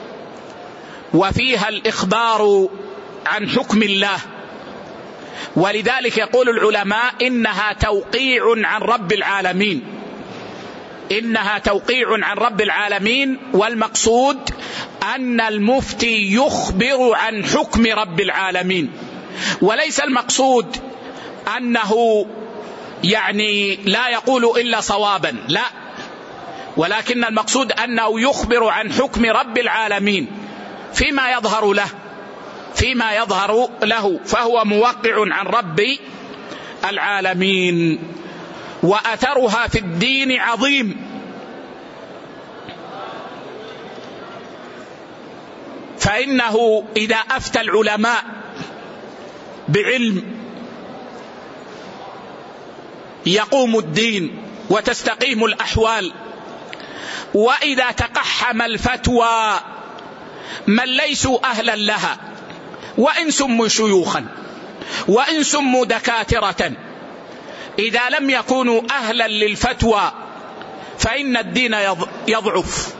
Speaker 1: وفيها الإخبار عن حكم الله. ولذلك يقول العلماء: إنها توقيع عن رب العالمين، إنها توقيع عن رب العالمين. والمقصود أن المفتي يخبر عن حكم رب العالمين، وليس المقصود أنه يعني لا يقول إلا صوابا، لا، ولكن المقصود أنه يخبر عن حكم رب العالمين فيما يظهر له، فيما يظهر له، فهو موقع عن رب العالمين. وأثرها في الدين عظيم، فإنه إذا أفتى العلماء بعلم يقوم الدين وتستقيم الأحوال. وإذا تقحم الفتوى من ليسوا أهلا لها، وإن سموا شيوخا وإن سموا دكاترة، إذا لم يكونوا أهلا للفتوى فإن الدين يضعف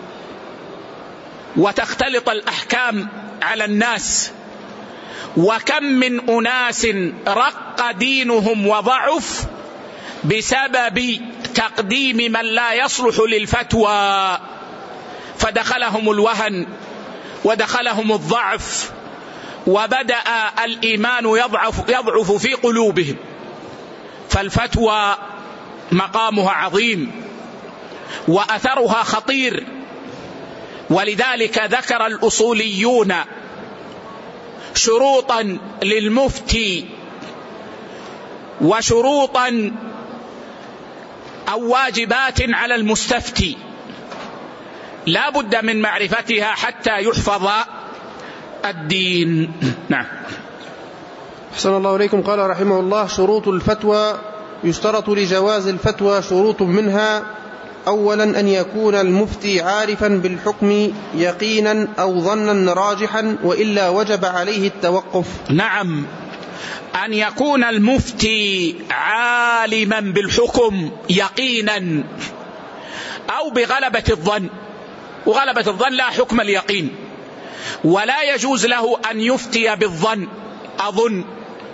Speaker 1: وتختلط الأحكام على الناس. وكم من أناس رق دينهم وضعف بسبب تقديم من لا يصلح للفتوى، فدخلهم الوهن ودخلهم الضعف، وبدأ الإيمان يضعف, يضعف في قلوبهم. فالفتوى مقامها عظيم وأثرها خطير، ولذلك ذكر الأصوليون شروطا للمفتي وشروطا أو واجبات على المستفتي لا بد من معرفتها حتى يحفظ الدين. نعم.
Speaker 2: أحسن الله إليكم. قال رحمه الله: شروط الفتوى: يشترط لجواز الفتوى شروط، منها أولا أن يكون المفتي عارفا بالحكم يقينا أو ظنا راجحا، وإلا وجب عليه التوقف.
Speaker 1: نعم، أن يكون المفتي عالما بالحكم يقينا أو بغلبة الظن، وغلبة الظن لا حكم اليقين، ولا يجوز له أن يفتي بالظن أظن،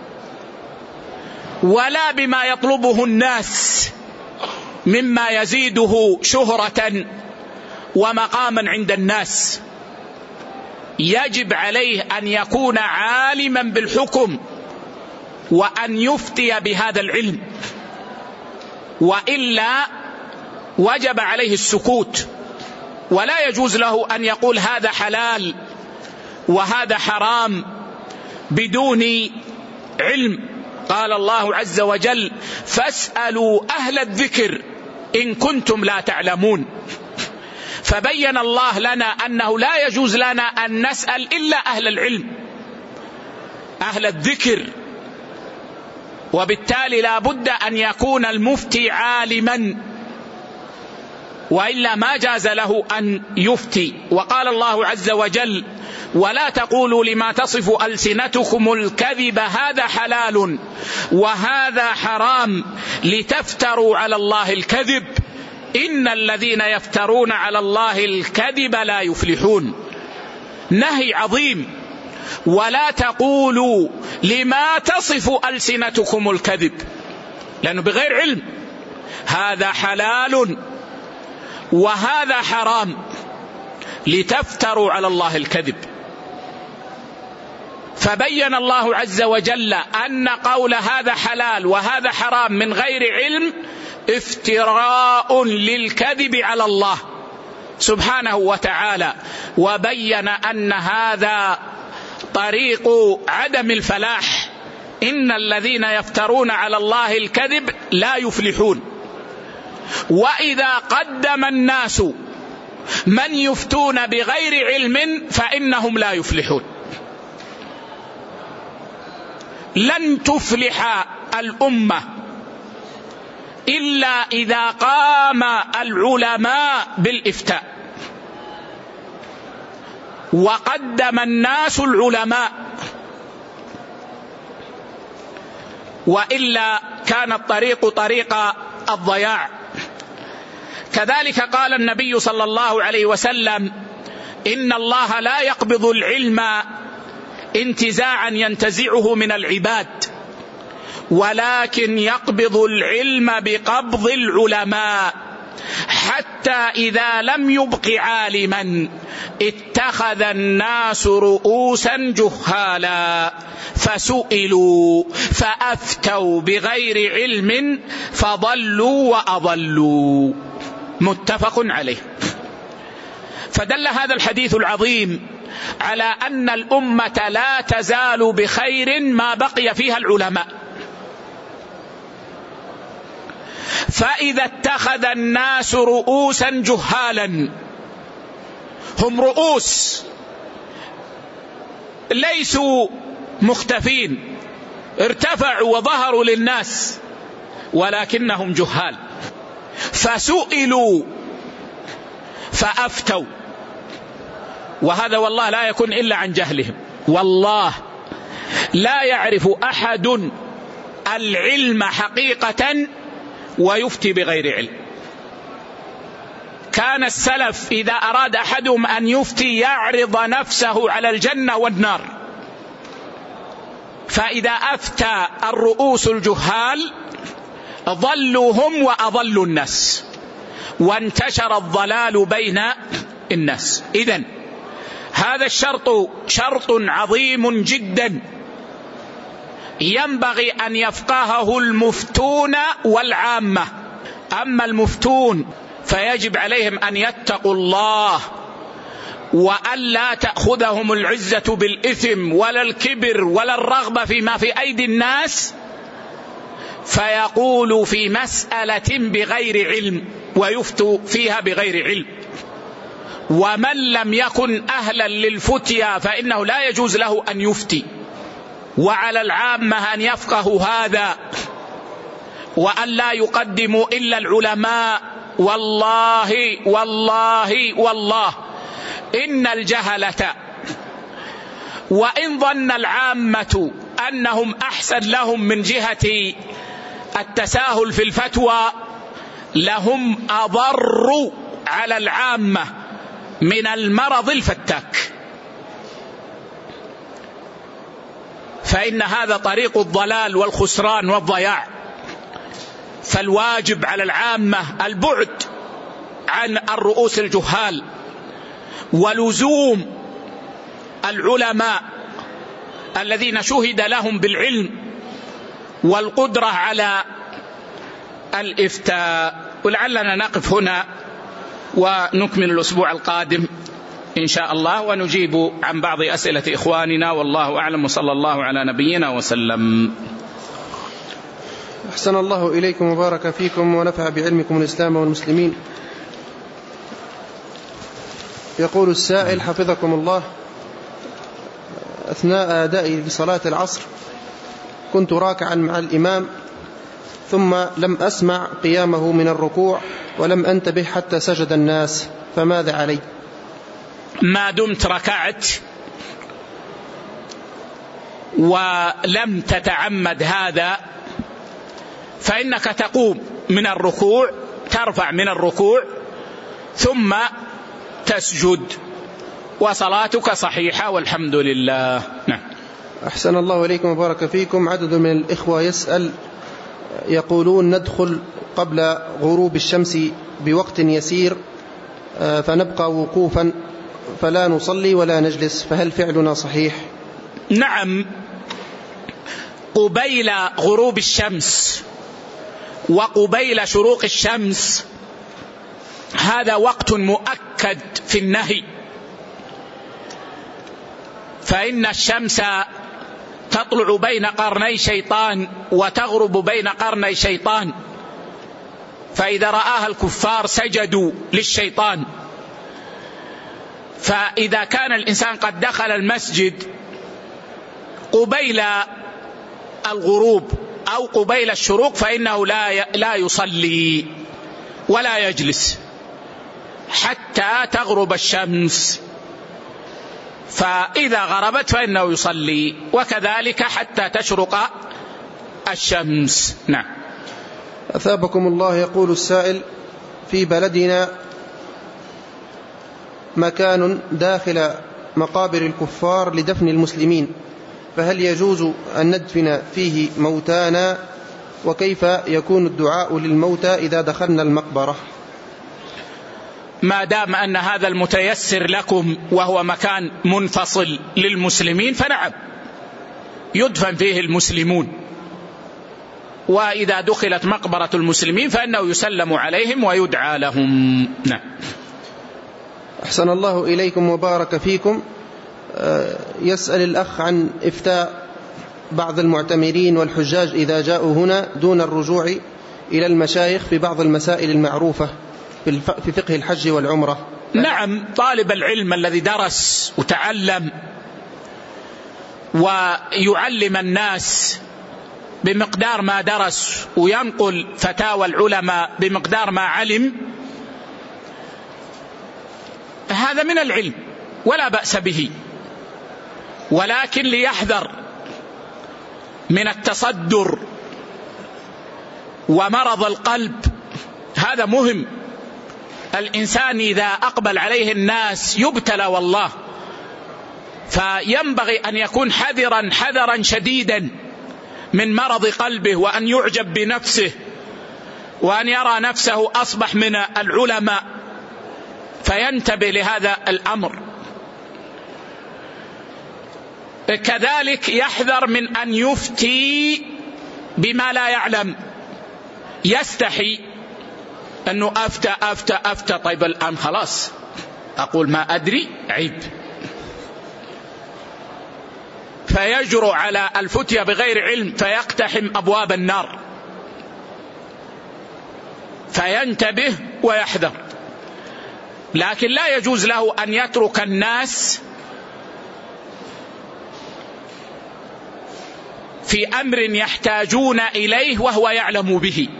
Speaker 1: ولا بما يطلبه الناس مما يزيده شهرة ومقاما عند الناس. يجب عليه أن يكون عالما بالحكم وأن يفتي بهذا العلم، وإلا وجب عليه السكوت، ولا يجوز له أن يقول هذا حلال وهذا حرام بدون علم. قال الله عز وجل: فاسألوا أهل الذكر إن كنتم لا تعلمون. فبين الله لنا أنه لا يجوز لنا أن نسأل إلا أهل العلم، أهل الذكر، وبالتالي لا بد أن يكون المفتي عالما، وإلا ما جاز له أن يفتي. وقال الله عز وجل: ولا تقولوا لما تصف ألسنتكم الكذب هذا حلال وهذا حرام لتفتروا على الله الكذب إن الذين يفترون على الله الكذب لا يفلحون. نهي عظيم: ولا تقولوا لما تصف ألسنتكم الكذب، لأنه بغير علم. هذا حلال وهذا حرام لتفتروا على الله الكذب. فبين الله عز وجل أن قول هذا حلال وهذا حرام من غير علم افتراء للكذب على الله سبحانه وتعالى، وبين أن هذا طريق عدم الفلاح. إن الذين يفترون على الله الكذب لا يفلحون. وإذا قدم الناس من يفتون بغير علم فإنهم لا يفلحون. لن تفلح الأمة إلا إذا قام العلماء بالإفتاء وقدم الناس العلماء، وإلا كان الطريق طريق الضياع. كذلك قال النبي صلى الله عليه وسلم: إن الله لا يقبض العلم انتزاعا ينتزعه من العباد، ولكن يقبض العلم بقبض العلماء، حتى إذا لم يبق عالما اتخذ الناس رؤوسا جهالا فسئلوا فأفتوا بغير علم فضلوا وأضلوا. متفق عليه. فدل هذا الحديث العظيم على أن الأمة لا تزال بخير ما بقي فيها العلماء. فإذا اتخذ الناس رؤوسا جهالا، هم رؤوس ليسوا مختفين، ارتفعوا وظهروا للناس ولكنهم جهال، فسئلوا فأفتوا. وهذا والله لا يكون إلا عن جهلهم. والله لا يعرف أحد العلم حقيقة ويفتي بغير علم. كان السلف إذا أراد أحدهم أن يفتي يعرض نفسه على الجنة والنار، فإذا أفتى الرؤوس الجهال ضلوا هم وأضلوا الناس، وانتشر الضلال بين الناس. إذن هذا الشرط شرط عظيم جدا ينبغي أن يفقهه المفتون والعامة. أما المفتون فيجب عليهم أن يتقوا الله وألا تأخذهم العزة بالإثم ولا الكبر ولا الرغبة فيما في أيدي الناس، فيقول في مسألة بغير علم ويفتوا فيها بغير علم. ومن لم يكن أهلا للفتيا فإنه لا يجوز له أن يفتي، وعلى العامة أن يفقهوا هذا وأن لا يقدموا إلا العلماء. والله والله والله إن الجهلة وإن ظن العامة أنهم أحسن لهم من جهة التساهل في الفتوى، لهم أضر على العامة من المرض الفتاك. فإن هذا طريق الضلال والخسران والضياع. فالواجب على العامة البعد عن الرؤوس الجهال ولزوم العلماء الذين شهد لهم بالعلم والقدرة على الإفتاء. ولعلنا نقف هنا ونكمل الأسبوع القادم إن شاء الله، ونجيب عن بعض أسئلة إخواننا، والله أعلم، وصلى الله على نبينا وسلم.
Speaker 2: أحسن الله إليكم وبارك فيكم ونفع بعلمكم الإسلام والمسلمين. يقول السائل حفظكم الله: أثناء أدائي لصلاة العصر كنت راكعا مع الإمام، ثم لم أسمع قيامه من الركوع ولم أنتبه حتى سجد الناس، فماذا علي؟
Speaker 1: ما دمت ركعت ولم تتعمد هذا فإنك تقوم من الركوع، ترفع من الركوع ثم تسجد، وصلاتك صحيحة والحمد لله. نعم.
Speaker 2: أحسن الله إليكم وبارك فيكم. عدد من الإخوة يسأل يقولون: ندخل قبل غروب الشمس بوقت يسير فنبقى وقوفا فلا نصلي ولا نجلس، فهل فعلنا صحيح؟
Speaker 1: نعم، قبيل غروب الشمس وقبيل شروق الشمس هذا وقت مؤكد في النهي، فإن الشمس تطلع بين قرني شيطان وتغرب بين قرني شيطان، فإذا رآها الكفار سجدوا للشيطان. فإذا كان الإنسان قد دخل المسجد قبيل الغروب أو قبيل الشروق فإنه لا لا يصلي ولا يجلس حتى تغرب الشمس، فإذا غربت فإنه يصلي، وكذلك حتى تشرق الشمس. نعم.
Speaker 2: أثابكم الله. يقول السائل: في بلدنا مكان داخل مقابر الكفار لدفن المسلمين، فهل يجوز أن ندفن فيه موتانا؟ وكيف يكون الدعاء للموتى إذا دخلنا المقبرة؟
Speaker 1: ما دام أن هذا المتيسر لكم وهو مكان منفصل للمسلمين فنعم يدفن فيه المسلمون، وإذا دخلت مقبرة المسلمين فإنه يسلم عليهم ويدعى لهم. نعم.
Speaker 2: أحسن الله إليكم وبارك فيكم. يسأل الأخ عن إفتاء بعض المعتمرين والحجاج إذا جاءوا هنا دون الرجوع إلى المشايخ في بعض المسائل المعروفة في فقه الحج والعمرة.
Speaker 1: نعم، طالب العلم الذي درس وتعلم ويعلم الناس بمقدار ما درس وينقل فتاوى العلماء بمقدار ما علم، هذا من العلم ولا بأس به، ولكن ليحذر من التصدر ومرض القلب. هذا مهم. الإنسان إذا أقبل عليه الناس يبتلى والله، فينبغي أن يكون حذرا حذرا شديدا من مرض قلبه، وأن يعجب بنفسه، وأن يرى نفسه أصبح من العلماء، فينتبه لهذا الأمر. كذلك يحذر من أن يفتي بما لا يعلم، يستحي أنه أفتى أفتى أفتى طيب الآن خلاص أقول ما أدري عيب، فيجرؤ على الفتية بغير علم فيقتحم أبواب النار، فينتبه ويحذر. لكن لا يجوز له أن يترك الناس في أمر يحتاجون إليه وهو يعلم به،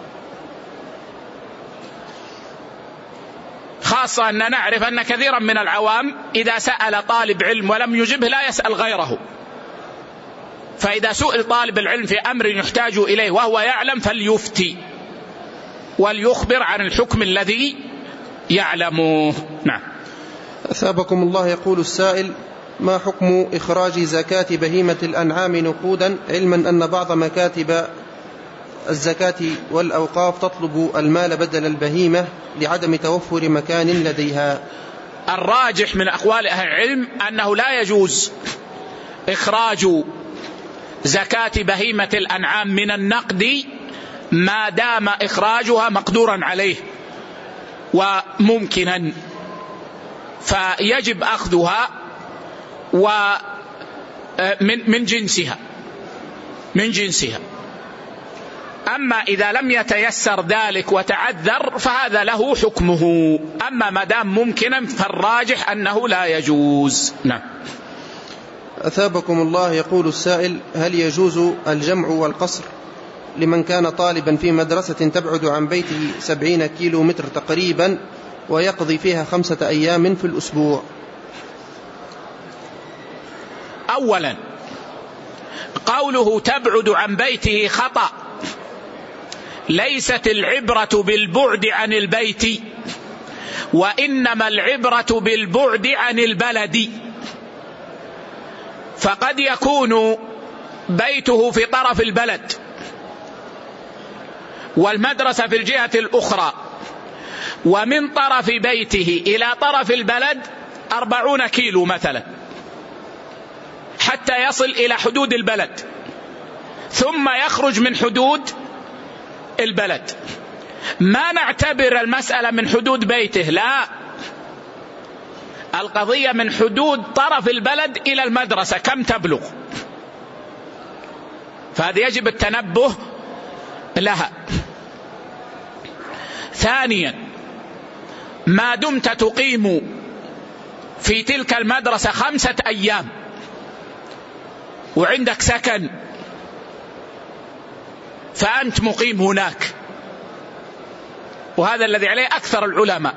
Speaker 1: خاصة أن نعرف أن كثيرا من العوام إذا سأل طالب علم ولم يجبه لا يسأل غيره، فإذا سئل طالب العلم في أمر يحتاج إليه وهو يعلم فليفتي وليخبر عن الحكم الذي يعلمه. نعم.
Speaker 2: أثابكم الله. يقول السائل: ما حكم إخراج زكاة بهيمة الأنعام نقودا، علما أن بعض مكاتب الزكاة والأوقاف تطلب المال بدل البهيمة لعدم توفر مكان لديها؟
Speaker 1: الراجح من أقوال أهل العلم أنه لا يجوز إخراج زكاة بهيمة الأنعام من النقد ما دام إخراجها مقدورا عليه وممكنا، فيجب أخذها ومن من جنسها من جنسها. أما إذا لم يتيسر ذلك وتعذر فهذا له حكمه، أما ما دام ممكنا فالراجح أنه لا يجوز. نعم.
Speaker 2: أثابكم الله. يقول السائل: هل يجوز الجمع والقصر لمن كان طالبا في مدرسة تبعد عن بيته سبعين كيلو متر تقريبا ويقضي فيها خمسة أيام في الأسبوع؟
Speaker 1: أولا، قوله تبعد عن بيته خطأ، ليست العبرة بالبعد عن البيت، وإنما العبرة بالبعد عن البلد. فقد يكون بيته في طرف البلد والمدرسة في الجهة الأخرى، ومن طرف بيته إلى طرف البلد أربعون كيلو مثلا حتى يصل إلى حدود البلد، ثم يخرج من حدود البلد. ما نعتبر المسألة من حدود بيته، لا، القضية من حدود طرف البلد إلى المدرسة كم تبلغ، فهذا يجب التنبه لها. ثانيا، ما دمت تقيم في تلك المدرسة خمسة أيام وعندك سكن فأنت مقيم هناك، وهذا الذي عليه أكثر العلماء،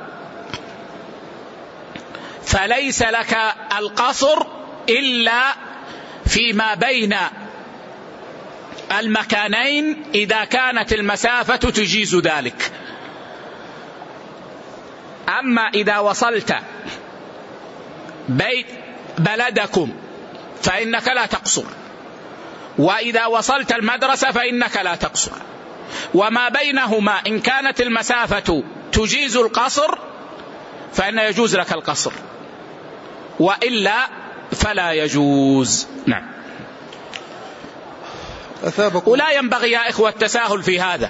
Speaker 1: فليس لك القصر إلا فيما بين المكانين إذا كانت المسافة تجيز ذلك. أما إذا وصلت بيت بلدكم فإنك لا تقصر، وإذا وصلت المدرسة فإنك لا تقصر، وما بينهما إن كانت المسافة تجيز القصر فإن يجوز لك القصر، وإلا فلا يجوز. نعم. ولا ينبغي يا إخوة التساهل في هذا،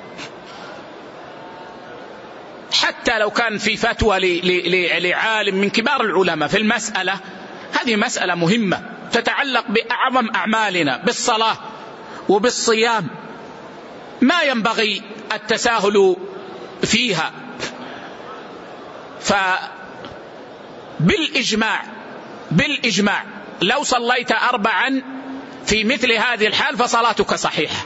Speaker 1: حتى لو كان في فتوى لعالم من كبار العلماء في المسألة، هذه مسألة مهمة تتعلق بأعظم أعمالنا بالصلاة وبالصيام، ما ينبغي التساهل فيها. فبالإجماع بالإجماع لو صليت أربعا في مثل هذه الحال فصلاتك صحيحة،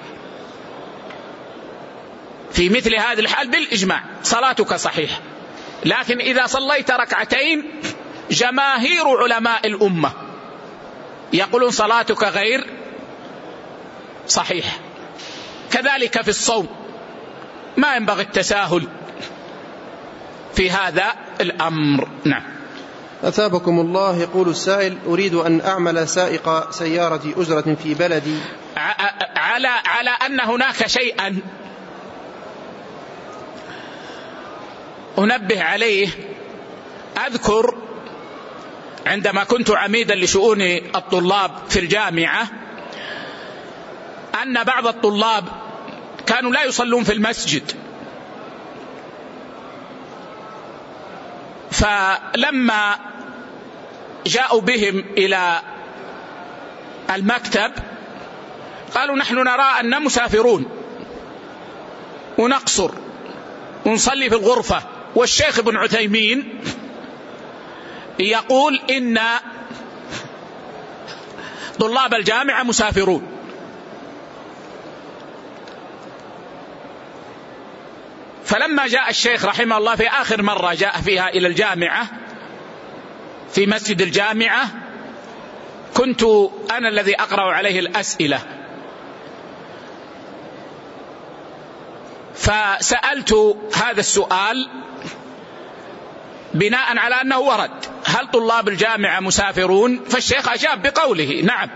Speaker 1: في مثل هذه الحال بالإجماع صلاتك صحيحة. لكن إذا صليت ركعتين جماهير علماء الأمة يقولون صلاتك غير صحيحة. كذلك في الصوم ما ينبغي التساهل في هذا الأمر. نعم.
Speaker 2: أثابكم الله. يقول السائل: أريد أن أعمل سائق سيارة أجرة في بلدي،
Speaker 1: على على أن هناك شيئا أنبه عليه. أذكر عندما كنت عميدا لشؤون الطلاب في الجامعة أن بعض الطلاب كانوا لا يصلون في المسجد، ف فلما جاءوا بهم إلى المكتب قالوا نحن نرى أننا مسافرون ونقصر ونصلي في الغرفة، والشيخ ابن عثيمين يقول إن طلاب الجامعة مسافرون. فلما جاء الشيخ رحمه الله في آخر مرة جاء فيها إلى الجامعة في مسجد الجامعة، كنت أنا الذي أقرأ عليه الأسئلة، فسألت هذا السؤال بناء على أنه ورد: هل طلاب الجامعة مسافرون؟ فالشيخ أجاب بقوله نعم،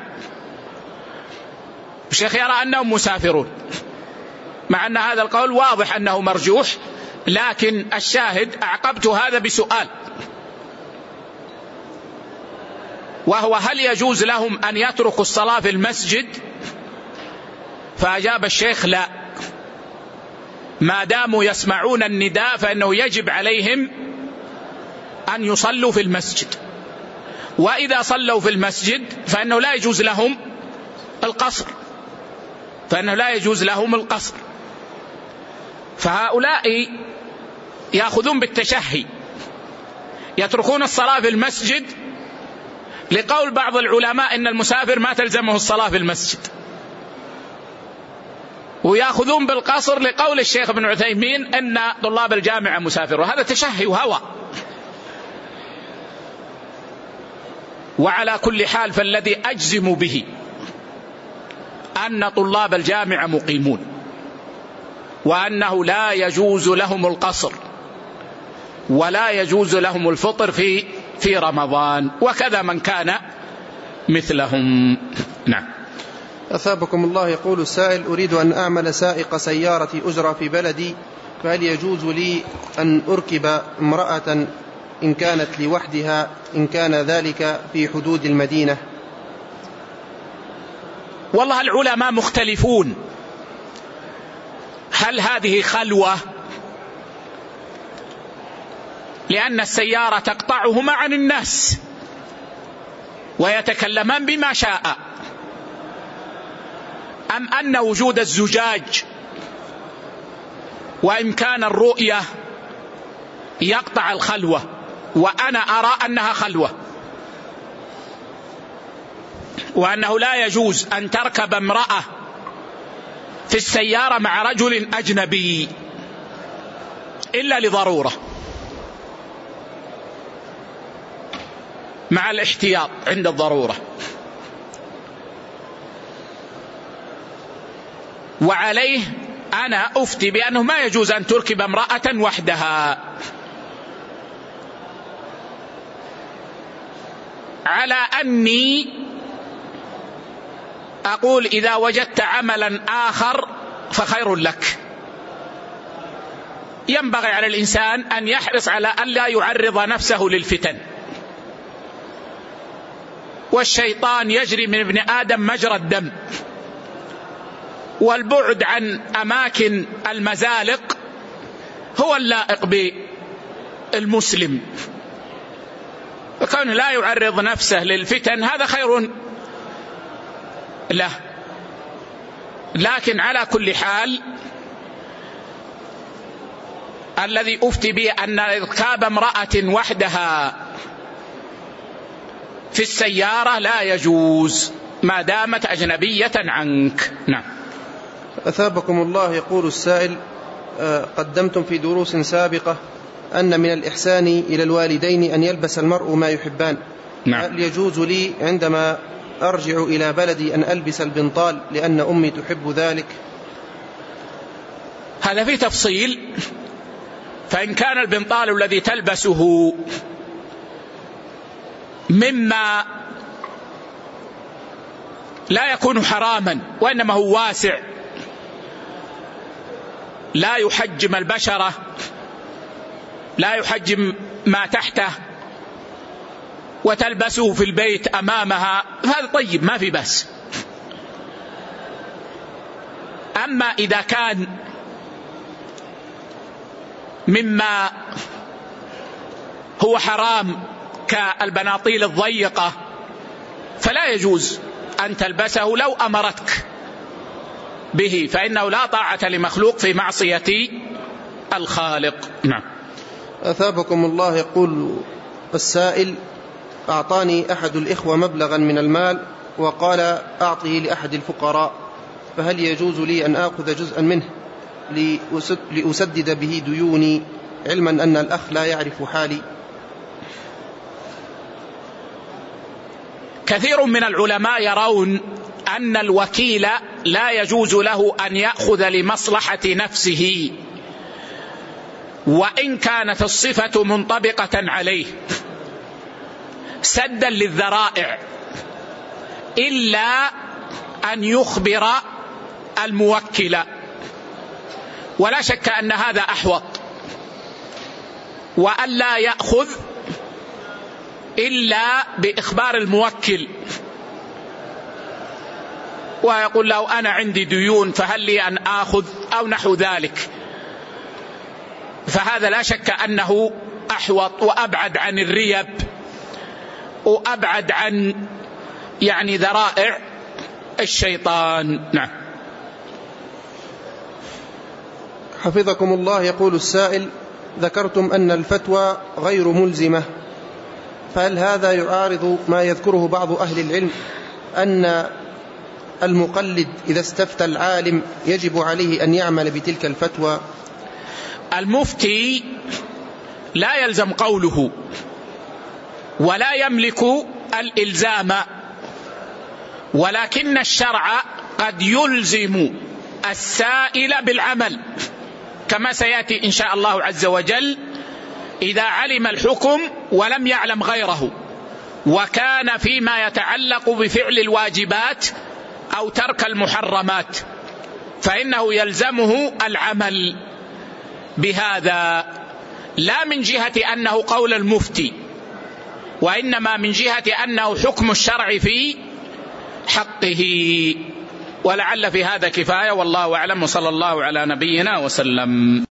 Speaker 1: الشيخ يرى أنهم مسافرون، مع أن هذا القول واضح أنه مرجوح، لكن الشاهد أعقبت هذا بسؤال، وهو: هل يجوز لهم أن يتركوا الصلاة في المسجد؟ فأجاب الشيخ لا، ما داموا يسمعون النداء فإنه يجب عليهم أن يصلوا في المسجد، وإذا صلوا في المسجد فإنه لا يجوز لهم القصر، فإنه لا يجوز لهم القصر. فهؤلاء يأخذون بالتشهي، يتركون الصلاة في المسجد لقول بعض العلماء إن المسافر ما تلزمه الصلاة في المسجد، ويأخذون بالقصر لقول الشيخ ابن عثيمين أن طلاب الجامعة مسافر، وهذا تشهي وهوى. وعلى كل حال فالذي أجزم به أن طلاب الجامعة مقيمون، وأنه لا يجوز لهم القصر ولا يجوز لهم الفطر في في رمضان، وكذا من كان مثلهم. نعم.
Speaker 2: أثابكم الله. يقول السائل: أريد أن أعمل سائق سيارة أجرة في بلدي، فهل يجوز لي أن أركب امرأة إن كانت لوحدها إن كان ذلك في حدود المدينة؟
Speaker 1: والله العلماء مختلفون، هل هذه خلوة؟ لأن السيارة تقطعهما عن الناس ويتكلمان بما شاء، أم أن وجود الزجاج وإمكان الرؤية يقطع الخلوة؟ وأنا أرى أنها خلوة، وأنه لا يجوز أن تركب امرأة في السيارة مع رجل أجنبي إلا لضرورة، مع الاحتياط عند الضرورة. وعليه أنا أفتي بأنه ما يجوز أن تركب امرأة وحدها، على أني أقول إذا وجدت عملا آخر فخير لك. ينبغي على الإنسان أن يحرص على أن لا يعرض نفسه للفتن، والشيطان يجري من ابن آدم مجرى الدم، والبعد عن أماكن المزالق هو اللائق بالمسلم، وكونه لا يعرض نفسه للفتن هذا خير له. لكن على كل حال الذي أفتي به أن إركاب امرأة وحدها في السيارة لا يجوز ما دامت أجنبية عنك. نعم.
Speaker 2: أثابكم الله. يقول السائل: قدمتم في دروس سابقة أن من الإحسان إلى الوالدين أن يلبس المرء ما يحبان. نعم. هل يجوز لي عندما أرجع إلى بلدي أن ألبس البنطال لأن أمي تحب ذلك؟
Speaker 1: هذا فيه تفصيل. فإن كان البنطال الذي تلبسه مما لا يكون حراما وإنما هو واسع لا يحجم البشرة، لا يحجم ما تحته، وتلبسه في البيت أمامها، هذا طيب ما في بأس. أما إذا كان مما هو حرام كالبناطيل الضيقة فلا يجوز أن تلبسه لو أمرتك به، فإنه لا طاعة لمخلوق في معصية الخالق. نعم.
Speaker 2: أثابكم الله. يقول السائل: أعطاني أحد الإخوة مبلغا من المال وقال أعطه لأحد الفقراء، فهل يجوز لي أن آخذ جزءا منه لأسدد به ديوني، علما أن الأخ لا يعرف حالي؟
Speaker 1: كثير من العلماء يرون أن الوكيل لا يجوز له أن يأخذ لمصلحة نفسه وإن كانت الصفة منطبقة عليه سدا للذرائع، إلا أن يخبر الموكل، ولا شك أن هذا أحوط، وأن لا يأخذ إلا بإخبار الموكل ويقول له أنا عندي ديون فهل لي أن آخذ أو نحو ذلك، فهذا لا شك أنه أحوط وأبعد عن الريب وأبعد عن يعني ذرائع الشيطان. نعم.
Speaker 2: حفظكم الله. يقول السائل: ذكرتم أن الفتوى غير ملزمة، فهل هذا يعارض ما يذكره بعض أهل العلم أن المقلد إذا استفتى العالم يجب عليه أن يعمل بتلك الفتوى؟
Speaker 1: المفتي لا يلزم قوله ولا يملك الإلزام، ولكن الشرع قد يلزم السائل بالعمل، كما سيأتي إن شاء الله عز وجل إذا علم الحكم ولم يعلم غيره، وكان فيما يتعلق بفعل الواجبات أو ترك المحرمات فإنه يلزمه العمل بهذا، لا من جهة أنه قول المفتي، وإنما من جهة أنه حكم الشرع في حقه. ولعل في هذا كفاية، والله أعلم، وصلى الله على نبينا وسلم.